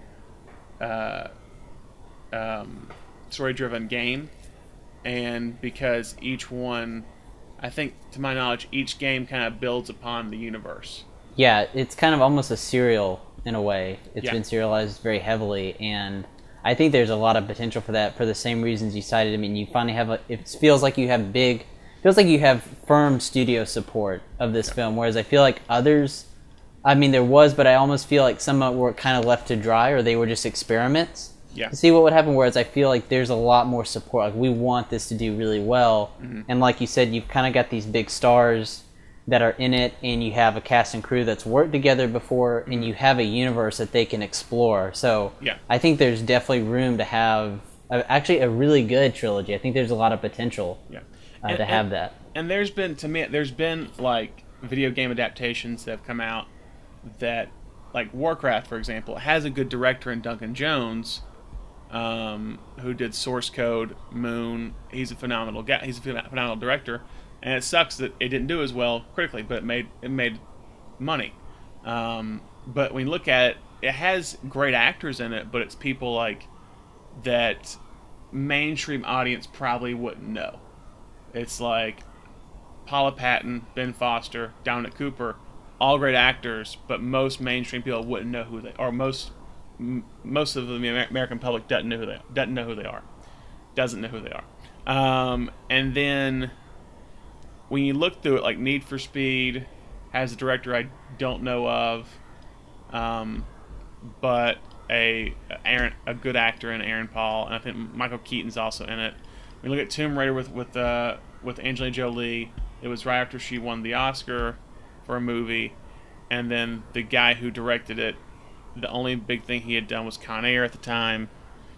game, and because each one, I think, to my knowledge, each game kind of builds upon the universe. Yeah, it's kind of almost a serial in a way. It's been serialized very heavily, and I think there's a lot of potential for that for the same reasons you cited. I mean, you finally have it feels like you have firm studio support of this film, whereas I feel like others, I mean, there was, but I almost feel like some were kind of left to dry, or they were just experiments to see what would happen, whereas I feel like there's a lot more support. Like, we want this to do really well, and like you said, you've kind of got these big stars that are in it, and you have a cast and crew that's worked together before, and you have a universe that they can explore. So I think there's definitely room to have actually a really good trilogy. I think there's a lot of potential to have that. And there's been like video game adaptations that have come out that, like Warcraft, for example, has a good director in Duncan Jones, who did Source Code, Moon. He's a phenomenal guy. He's a phenomenal director. And it sucks that it didn't do as well critically, but it made money. But when you look at it, it has great actors in it, but it's people like that mainstream audience probably wouldn't know. It's like Paula Patton, Ben Foster, Dominic Cooper, all great actors, but most mainstream people wouldn't know who they are. Most of the American public doesn't know who they are. And then when you look through it, like Need for Speed has a director I don't know of, but a good actor in Aaron Paul, and I think Michael Keaton's also in it. We look at Tomb Raider with Angelina Jolie. It was right after she won the Oscar for a movie, and then the guy who directed it, the only big thing he had done was Con Air at the time.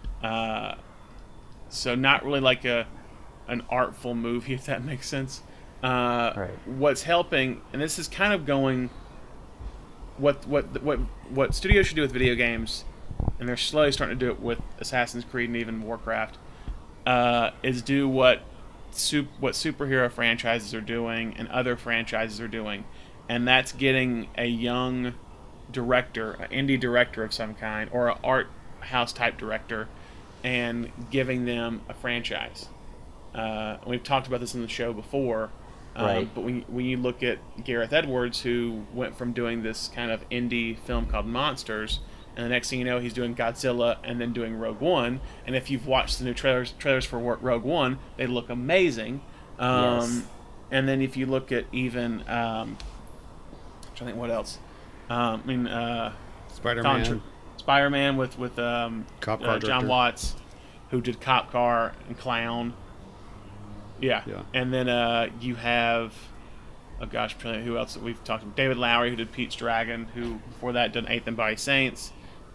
So not really like an artful movie, if that makes sense. What's helping, and this is kind of going, what studios should do with video games, and they're slowly starting to do it with Assassin's Creed and even Warcraft, is do what superhero franchises are doing and other franchises are doing, and that's getting a young director, an indie director of some kind, or an art house type director, and giving them a franchise. We've talked about this in the show before. But when you look at Gareth Edwards, who went from doing this kind of indie film called Monsters, and the next thing you know, he's doing Godzilla and then doing Rogue One. And if you've watched the new trailers for Rogue One, they look amazing. And then if you look at even, I'm trying to think what else. Spider-Man with Cop Car John Watts, who did Cop Car and Clown. Yeah. And then you have, who else that we've talked about? David Lowery, who did Pete's Dragon, who before that did Eighth and Body Saints.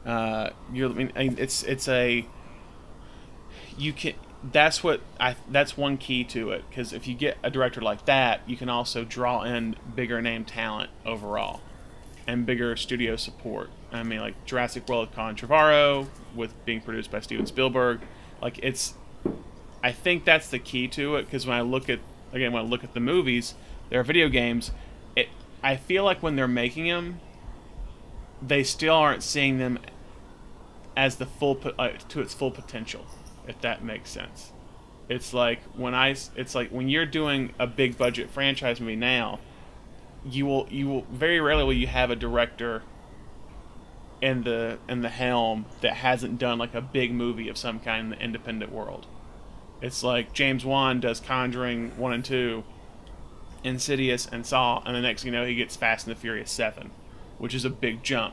That's one key to it, because if you get a director like that, you can also draw in bigger name talent overall, and bigger studio support. I mean, like Jurassic World with Colin Trevorrow, with being produced by Steven Spielberg. Like, I think that's the key to it, because when I look at the movies, there are video games. I feel like when they're making them, they still aren't seeing them as the to its full potential, if that makes sense. It's like when you're doing a big budget franchise movie now, you will very rarely will you have a director in the helm that hasn't done like a big movie of some kind in the independent world. It's like James Wan does Conjuring 1 and 2, Insidious and Saw, and the next thing you know he gets Fast and the Furious 7, which is a big jump.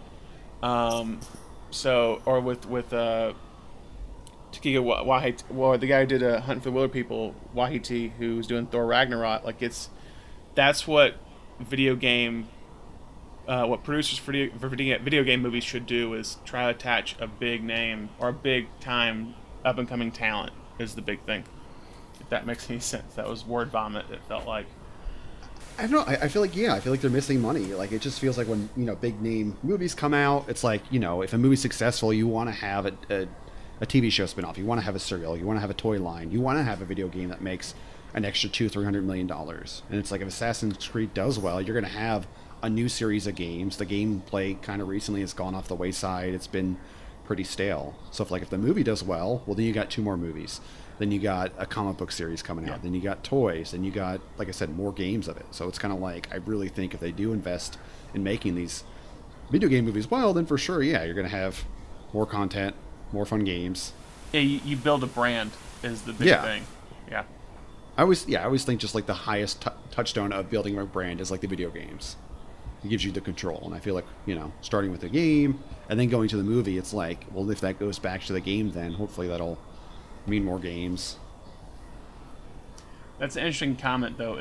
Or with Taika Waititi, well, the guy who did Hunt for the Wilder People, Waititi, who's doing Thor Ragnarok, like that's what what producers for video game movies should do, is try to attach a big name or a big time up and coming talent is the big thing. If that makes any sense. That was word vomit, it felt like. I don't know. I feel like they're missing money. Like, it just feels like when, big name movies come out, it's like, if a movie's successful, you want to have a TV show spinoff. You want to have a cereal. You want to have a toy line. You want to have a video game that makes an extra $200-300 million. And it's like, if Assassin's Creed does well, you're going to have a new series of games. The gameplay kind of recently has gone off the wayside. It's been pretty stale. So if the movie does well, then you got 2 more movies. Then you got a comic book series coming out. Then you got toys. Then you got, like I said, more games of it. So it's kind of like, I really think if they do invest in making these video game movies well, then for sure, you're going to have more content, more fun games. Yeah, you build a brand is the big thing. Yeah. I always think just like the highest touchstone of building a brand is like the video games. It gives you the control. And I feel like, starting with the game and then going to the movie, it's like, well, if that goes back to the game, then hopefully that'll mean more games. That's an interesting comment, though,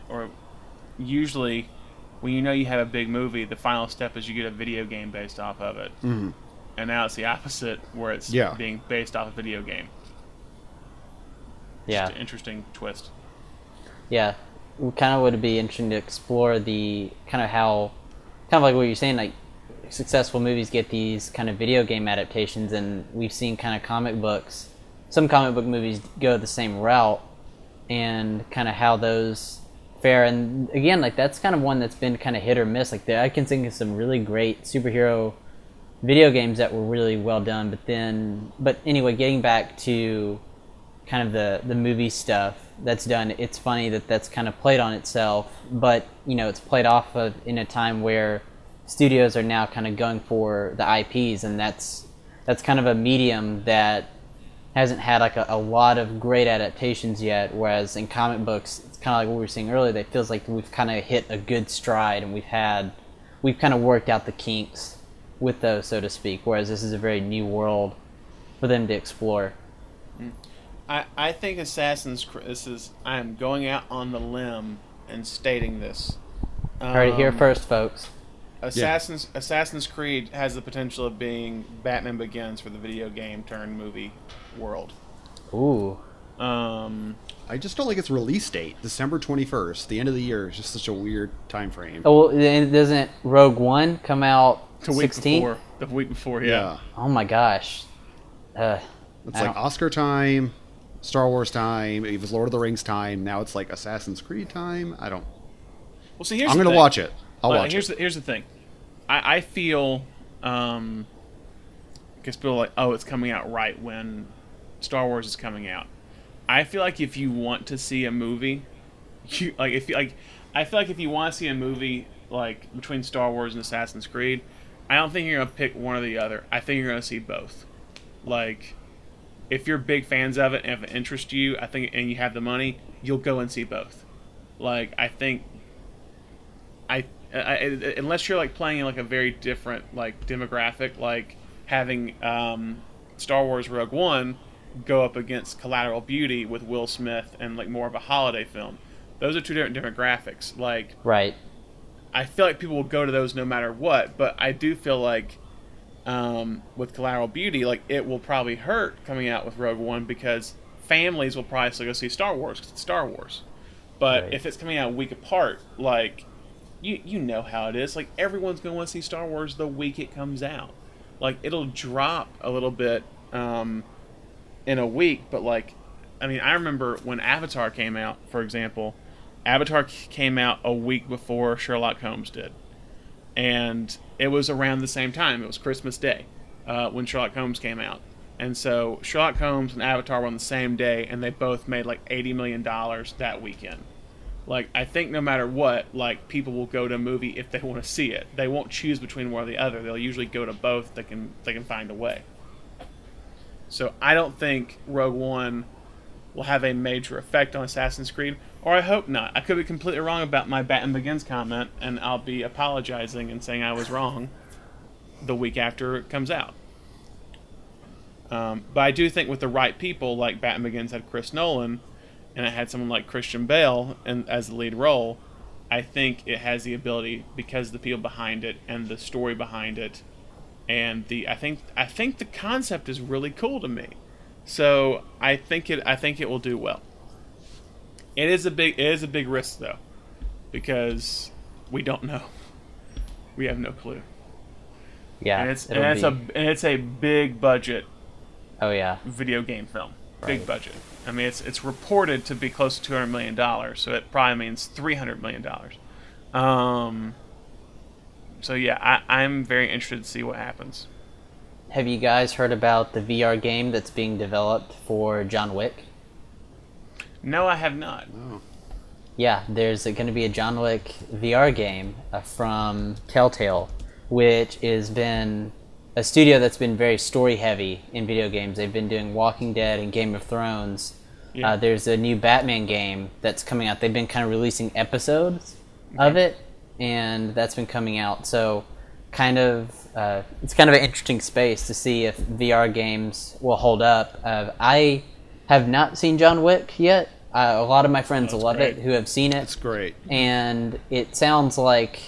usually when you have a big movie, the final step is you get a video game based off of it. Mm-hmm. And now it's the opposite, where it's being based off a video game. Yeah. Just an interesting twist. Yeah. Kind of would be interesting to explore the kind of like what you're saying, like successful movies get these kind of video game adaptations, and we've seen kind of some comic book movies go the same route, and kind of how those fare. And again, like that's kind of one that's been kind of hit or miss. Like I can think of some really great superhero video games that were really well done, but anyway, getting back to kind of the movie stuff that's done, it's funny that that's kind of played on itself, but it's played off of in a time where studios are now kind of going for the IPs, and that's kind of a medium that hasn't had like a lot of great adaptations yet, whereas in comic books, it's kind of like what we were saying earlier, it feels like we've kind of hit a good stride, and we've kind of worked out the kinks with those, so to speak, whereas this is a very new world for them to explore. I think Assassin's Creed, I am going out on the limb and stating this. Heard it here first, folks. Assassin's Creed has the potential of being Batman Begins for the video game turned movie world. Ooh. I just don't like its release date, December 21st. The end of the year is just such a weird time frame. Oh, well, doesn't Rogue One come out the week before? The week before, yeah. Oh my gosh. It's like Oscar time, Star Wars time, it was Lord of the Rings time. Now it's like Assassin's Creed time. I don't. Well, see, here's I'm going to watch it. I'll watch it. Here's the thing. I feel, because people are like, oh, it's coming out right when Star Wars is coming out. I feel like if you want to see a movie, I feel like if you want to see a movie like between Star Wars and Assassin's Creed, I don't think you're gonna pick one or the other. I think you're gonna see both. Like, if you're big fans of it and if it interests you, I think, and you have the money, you'll go and see both. Like, I think, unless you're like playing in like a very different like demographic, like having Star Wars Rogue One go up against Collateral Beauty with Will Smith and like more of a holiday film. Those are two different demographics. Like, right. I feel like people will go to those no matter what, but I do feel like with Collateral Beauty, like it will probably hurt coming out with Rogue One because families will probably still go see Star Wars because it's Star Wars. But right. If it's coming out a week apart, like you know how it is. Like everyone's going to want to see Star Wars the week it comes out. Like it'll drop a little bit in a week, but like, I mean, I remember when Avatar came out, for example. Avatar came out a week before Sherlock Holmes did. and it was around the same time. It was Christmas Day when Sherlock Holmes came out. And so Sherlock Holmes and Avatar were on the same day, and they both made like $80 million that weekend. Like, I think no matter what, like, people will go to a movie if they want to see it. They won't choose between one or the other. They'll usually go to both. They can find a way. So I don't think Rogue One will have a major effect on Assassin's Creed, or I hope not. I could be completely wrong about my Batman Begins comment, and I'll be apologizing and saying I was wrong the week after it comes out. But I do think with the right people, like Batman Begins had Chris Nolan, and it had someone like Christian Bale as the lead role, I think it has the ability, because of the people behind it and the story behind it, and I think the concept is really cool to me. So I think it will do well. It is a big risk though, because we don't know. We have no clue. Yeah, and it's a big budget. Oh yeah, video game film, big Right. budget. I mean, it's reported to be close to $200 million, so it probably means $300 million. So yeah, I'm very interested to see what happens. have you guys heard about the VR game that's being developed for John Wick? No, I have not. Oh. Yeah, there's going to be a John Wick VR game from Telltale, which has been a studio that's been very story heavy in video games. They've been doing Walking Dead and Game of Thrones. Yeah. There's a new Batman game that's coming out. They've been kind of releasing episodes of it, and that's been coming out. So it's kind of an interesting space to see if VR games will hold up. I have not seen John Wick yet. A lot of my friends love great. it who have seen it. It's great. And it sounds like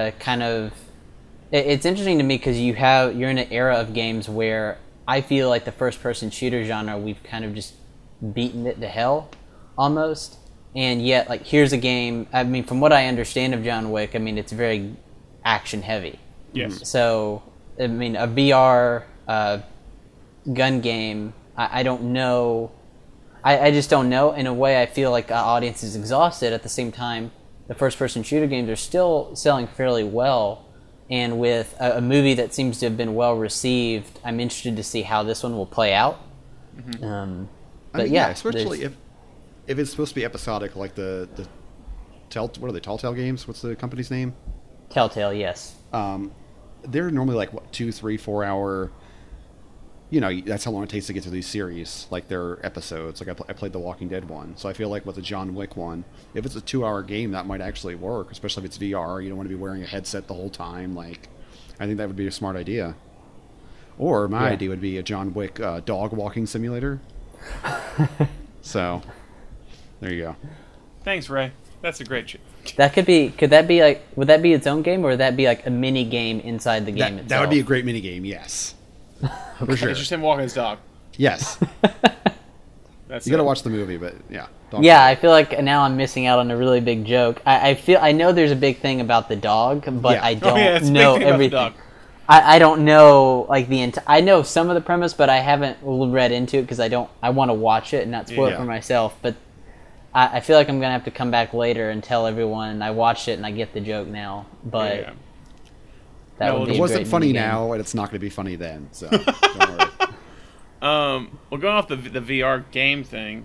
it's interesting to me because you're in an era of games where I feel like the first person shooter genre, we've kind of just beaten it to hell almost. And yet, like, here's a game, I mean, from what I understand of John Wick, I mean, it's very action heavy. Yes. So, I mean, a VR gun game, I don't know. I just don't know. In a way, I feel like the audience is exhausted. At the same time, the first-person shooter games are still selling fairly well. And with a movie that seems to have been well-received, I'm interested to see how this one will play out. Mm-hmm. But I mean, yeah, especially if it's supposed to be episodic, like the what are they, Telltale Games? What's the company's name? Telltale, yes. They're normally like, what, 2, 3, 4 hour. You know, that's how long it takes to get through these series, like their episodes. Like I played the Walking Dead one, so I feel like with the John Wick one, if it's a 2-hour game, that might actually work, especially if it's VR. You don't want to be wearing a headset the whole time. Like, I think that would be a smart idea. Or my idea would be a John Wick dog walking simulator. So, there you go. Thanks, Ray. That's a great show. Could that be like, would that be its own game, or would that be like a mini game inside the game itself? That would be a great mini game. Yes, for sure. It's just him walking his dog. Yes, That's you got to it. watch the movie, but yeah. Dog Yeah, I feel like now I'm missing out on a really big joke. I know there's a big thing about the dog, but Yeah. I don't it's a big know thing about the everything. dog. I don't know like I know some of the premise, but I haven't read into it because I want to watch it and not spoil it Yeah. for myself. But I feel like I'm gonna have to come back later and tell everyone I watched it and I get the joke now. But Yeah. that No, would be It a wasn't great funny minigame. now, and it's not going to be funny then. So don't worry. Well, going off the VR game thing,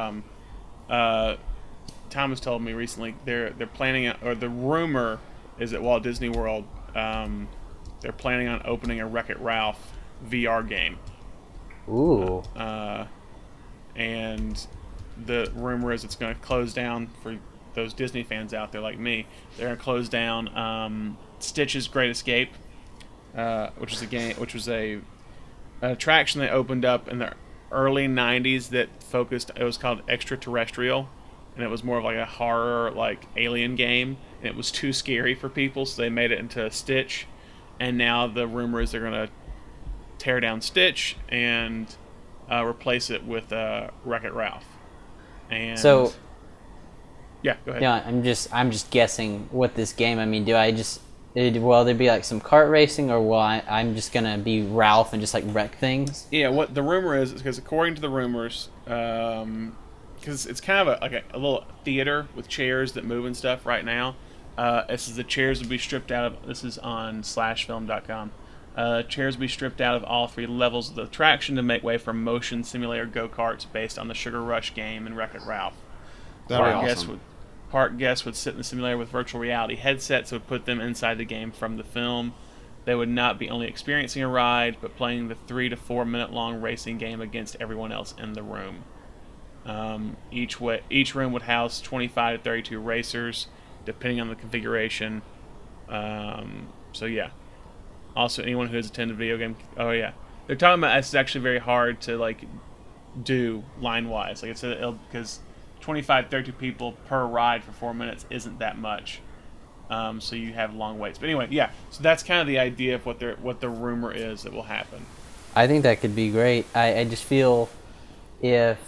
Thomas told me recently they're planning, or the rumor is at Walt Disney World, they're planning on opening a Wreck-It Ralph VR game. Ooh. And the rumor is it's going to close down for those Disney fans out there like me. They're going to close down Stitch's Great Escape, which was an attraction that opened up in the early '90s that focused. It was called Extraterrestrial, and it was more of like a horror, like alien game. And it was too scary for people, so they made it into a Stitch. And now the rumor is they're going to tear down Stitch and replace it with Wreck-It Ralph. And So yeah, go ahead. yeah, I'm just guessing what this game. I mean, will there be like some kart racing, or will I'm just gonna be Ralph and just like wreck things? Yeah, what the rumor is because according to the rumors, because it's kind of a little theater with chairs that move and stuff right now. It says the chairs will be stripped out of. This is on slashfilm.com. Chairs will be stripped out of all 3 levels of the attraction to make way for motion simulator go-karts based on the Sugar Rush game and Wreck-It Ralph. That'd be awesome. Park guests would sit in the simulator with virtual reality headsets that would put them inside the game from the film. They would not be only experiencing a ride, but playing the 3 to 4 minute long racing game against everyone else in the room. Each room would house 25 to 32 racers, depending on the configuration. So yeah. Also, anyone who has attended video game. Oh yeah, they're talking about it's actually very hard to like do line wise. Like it's because 25, 32 people per ride for 4 minutes isn't that much. So you have long waits. But anyway, yeah. So that's kind of the idea of what the rumor is that will happen. I think that could be great. I just feel if...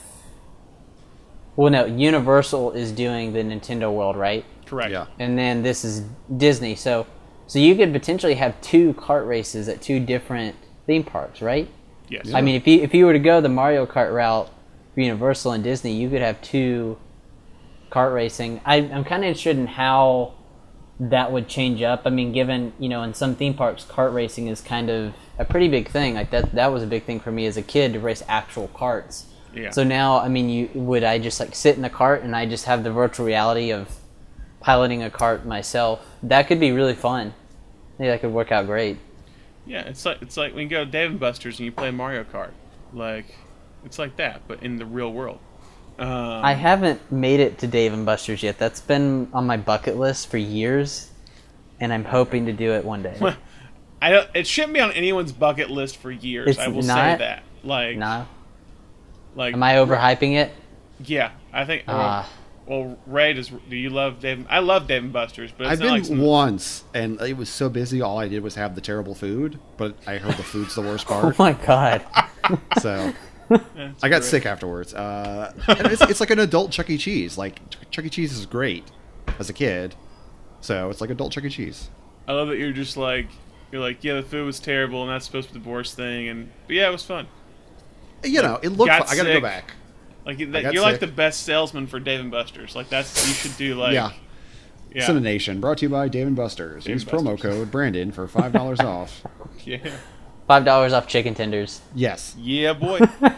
Well, no, Universal is doing the Nintendo World, right? Correct. Yeah. And then this is Disney. So you could potentially have 2 kart races at 2 different theme parks, right? Yes. Yeah. I mean, if you were to go the Mario Kart route for Universal and Disney, you could have 2 kart racing. I'm kind of interested in how that would change up. I mean, given, in some theme parks, kart racing is kind of a pretty big thing. Like that was a big thing for me as a kid, to race actual karts. Yeah. So now, I mean, would I just like sit in a cart and I just have the virtual reality of piloting a cart myself? That could be really fun. I think that could work out great. Yeah, it's like when you go to Dave & Buster's and you play Mario Kart. Like, it's like that, but in the real world. I haven't made it to Dave & Buster's yet. That's been on my bucket list for years, and I'm hoping to do it one day. It shouldn't be on anyone's bucket list for years. It's I will not? say that. Like, No? like, Am I overhyping it? yeah, I think. Well, Ray, do you love Dave? I love Dave & Buster's, but it's I've not been like once, and it was so busy. All I did was have the terrible food, but I heard the food's the worst Oh part. my god. So That's I got great. sick afterwards. And it's like an adult Chuck E. Cheese. Like Chuck E. Cheese is great as a kid, so it's like adult Chuck E. Cheese. I love that you're like, yeah, the food was terrible, and that's supposed to be the worst thing, but yeah, it was fun. It looked. got Fun. I got to go sick. back. Like got you're like sick. the best salesman for Dave & Buster's. Like you should do like Yeah. yeah. Cinnamation, brought to you by Dave & Buster's. Dave Use & promo Buster's. code Brandon for $5 off. Yeah. $5 off chicken tenders. Yes. Yeah, boy.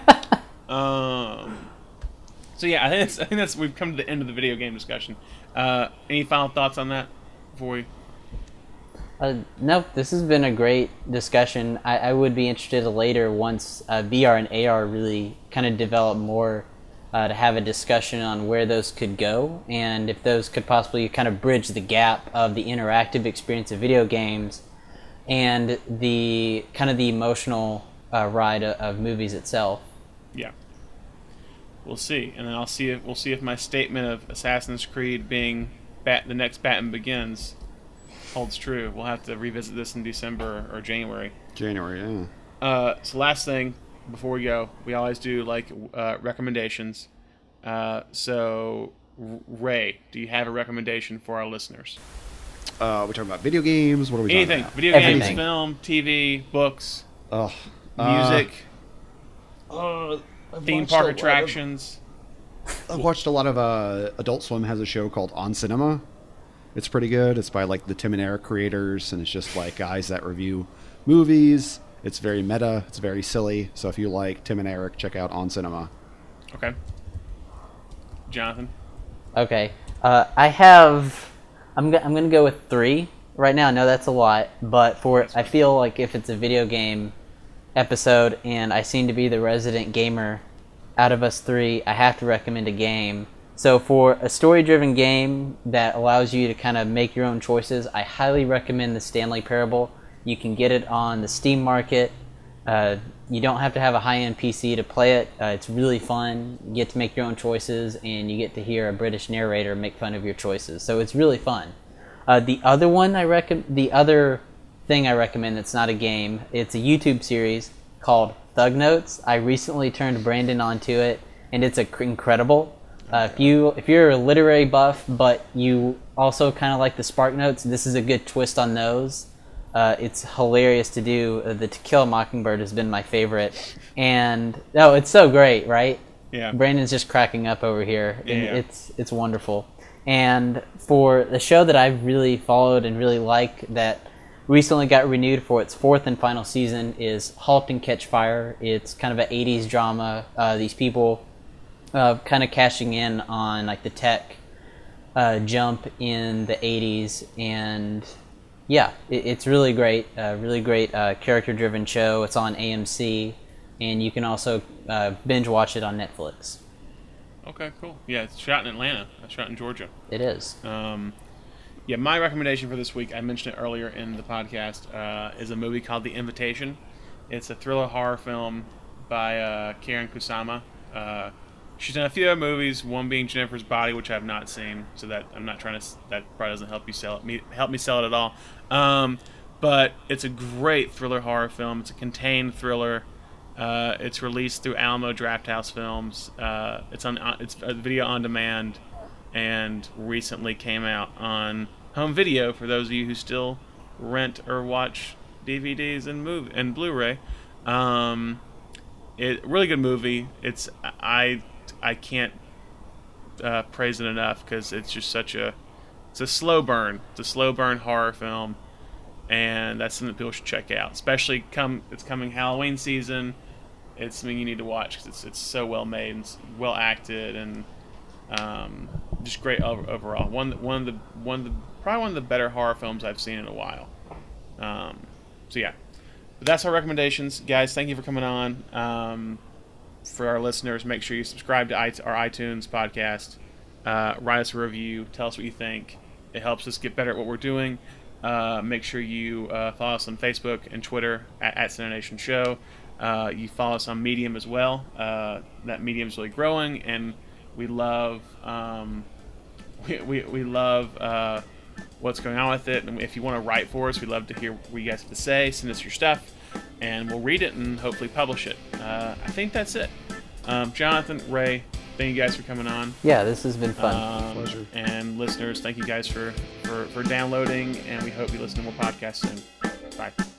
So yeah, I think that's we've come to the end of the video game discussion. Any final thoughts on that before we? No, this has been a great discussion. I would be interested later once VR and AR really kind of develop more to have a discussion on where those could go and if those could possibly kind of bridge the gap of the interactive experience of video games and the kind of the emotional ride of movies itself. Yeah. We'll see, and then we'll see if my statement of Assassin's Creed being the next Batman Begins holds true. We'll have to revisit this in December or January. January, yeah. So last thing before we go, we always do like recommendations. So Ray, do you have a recommendation for our listeners? We're talking about video games. What are we Anything, talking video Everything. games, film, TV, books, about? music, theme park attractions. I've watched a lot of Adult Swim has a show called On Cinema. It's pretty good. It's by like the Tim and Eric creators, and it's just like guys that review movies. It's very meta. It's very silly. So if you like Tim and Eric, check out On Cinema. Okay. Jonathan. Okay. I'm going to go with 3 right now. I know that's a lot, but I feel like if it's a video game episode and I seem to be the resident gamer out of us 3, I have to recommend a game. So for a story-driven game that allows you to kind of make your own choices, I highly recommend the Stanley Parable. You can get it on the Steam market. You don't have to have a high-end PC to play it. It's really fun. You get to make your own choices, and you get to hear a British narrator make fun of your choices. So it's really fun. The other thing I recommend that's not a game, it's a YouTube series called Thug Notes. I recently turned Brandon onto it, and it's incredible. If you're a literary buff, but you also kind of like the Spark Notes, this is a good twist on those. It's hilarious to do. The To Kill a Mockingbird has been my favorite, and it's so great, right? Yeah. Brandon's just cracking up over here, and Yeah. it's wonderful. And for the show that I've really followed and really like that recently got renewed for its 4th and final season is *Halt and Catch Fire*. It's kind of an 80s drama. These people kind of cashing in on like the tech jump in the 80s, and yeah, it's really great. Really great character-driven show. It's on AMC, and you can also binge watch it on Netflix. Okay, cool. Yeah, it's shot in Atlanta. It's shot in Georgia. It is. Yeah, my recommendation for this week, I mentioned it earlier in the podcast, is a movie called The Invitation. It's a thriller horror film by Karen Kusama. She's done a few other movies, one being Jennifer's Body, which I have not seen, so that I'm not trying to. That probably doesn't help me sell it at all. But it's a great thriller horror film. It's a contained thriller. It's released through Alamo Drafthouse Films. It's a video on demand, and recently came out on home video for those of you who still rent or watch DVDs and Blu-ray. Really good movie. I can't praise it enough because it's just it's a slow burn. It's a slow burn horror film, and that's something that people should check out. Especially it's coming Halloween season. It's something you need to watch because it's so well made and well acted, and just great overall. Probably one of the better horror films I've seen in a while. So yeah, but that's our recommendations, guys. Thank you for coming on. For our listeners, make sure you subscribe to our iTunes podcast. Write us a review. Tell us what you think. It helps us get better at what we're doing. Make sure you follow us on Facebook and Twitter at Cinenation Show. You follow us on Medium as well. That Medium is really growing, and we love we love what's going on with it. And if you want to write for us, we'd love to hear what you guys have to say. Send us your stuff, and we'll read it and hopefully publish it. I think that's it. Jonathan, Ray, thank you guys for coming on. Yeah, this has been fun. Pleasure. And listeners, thank you guys for downloading, and we hope you listen to more podcasts soon. Bye.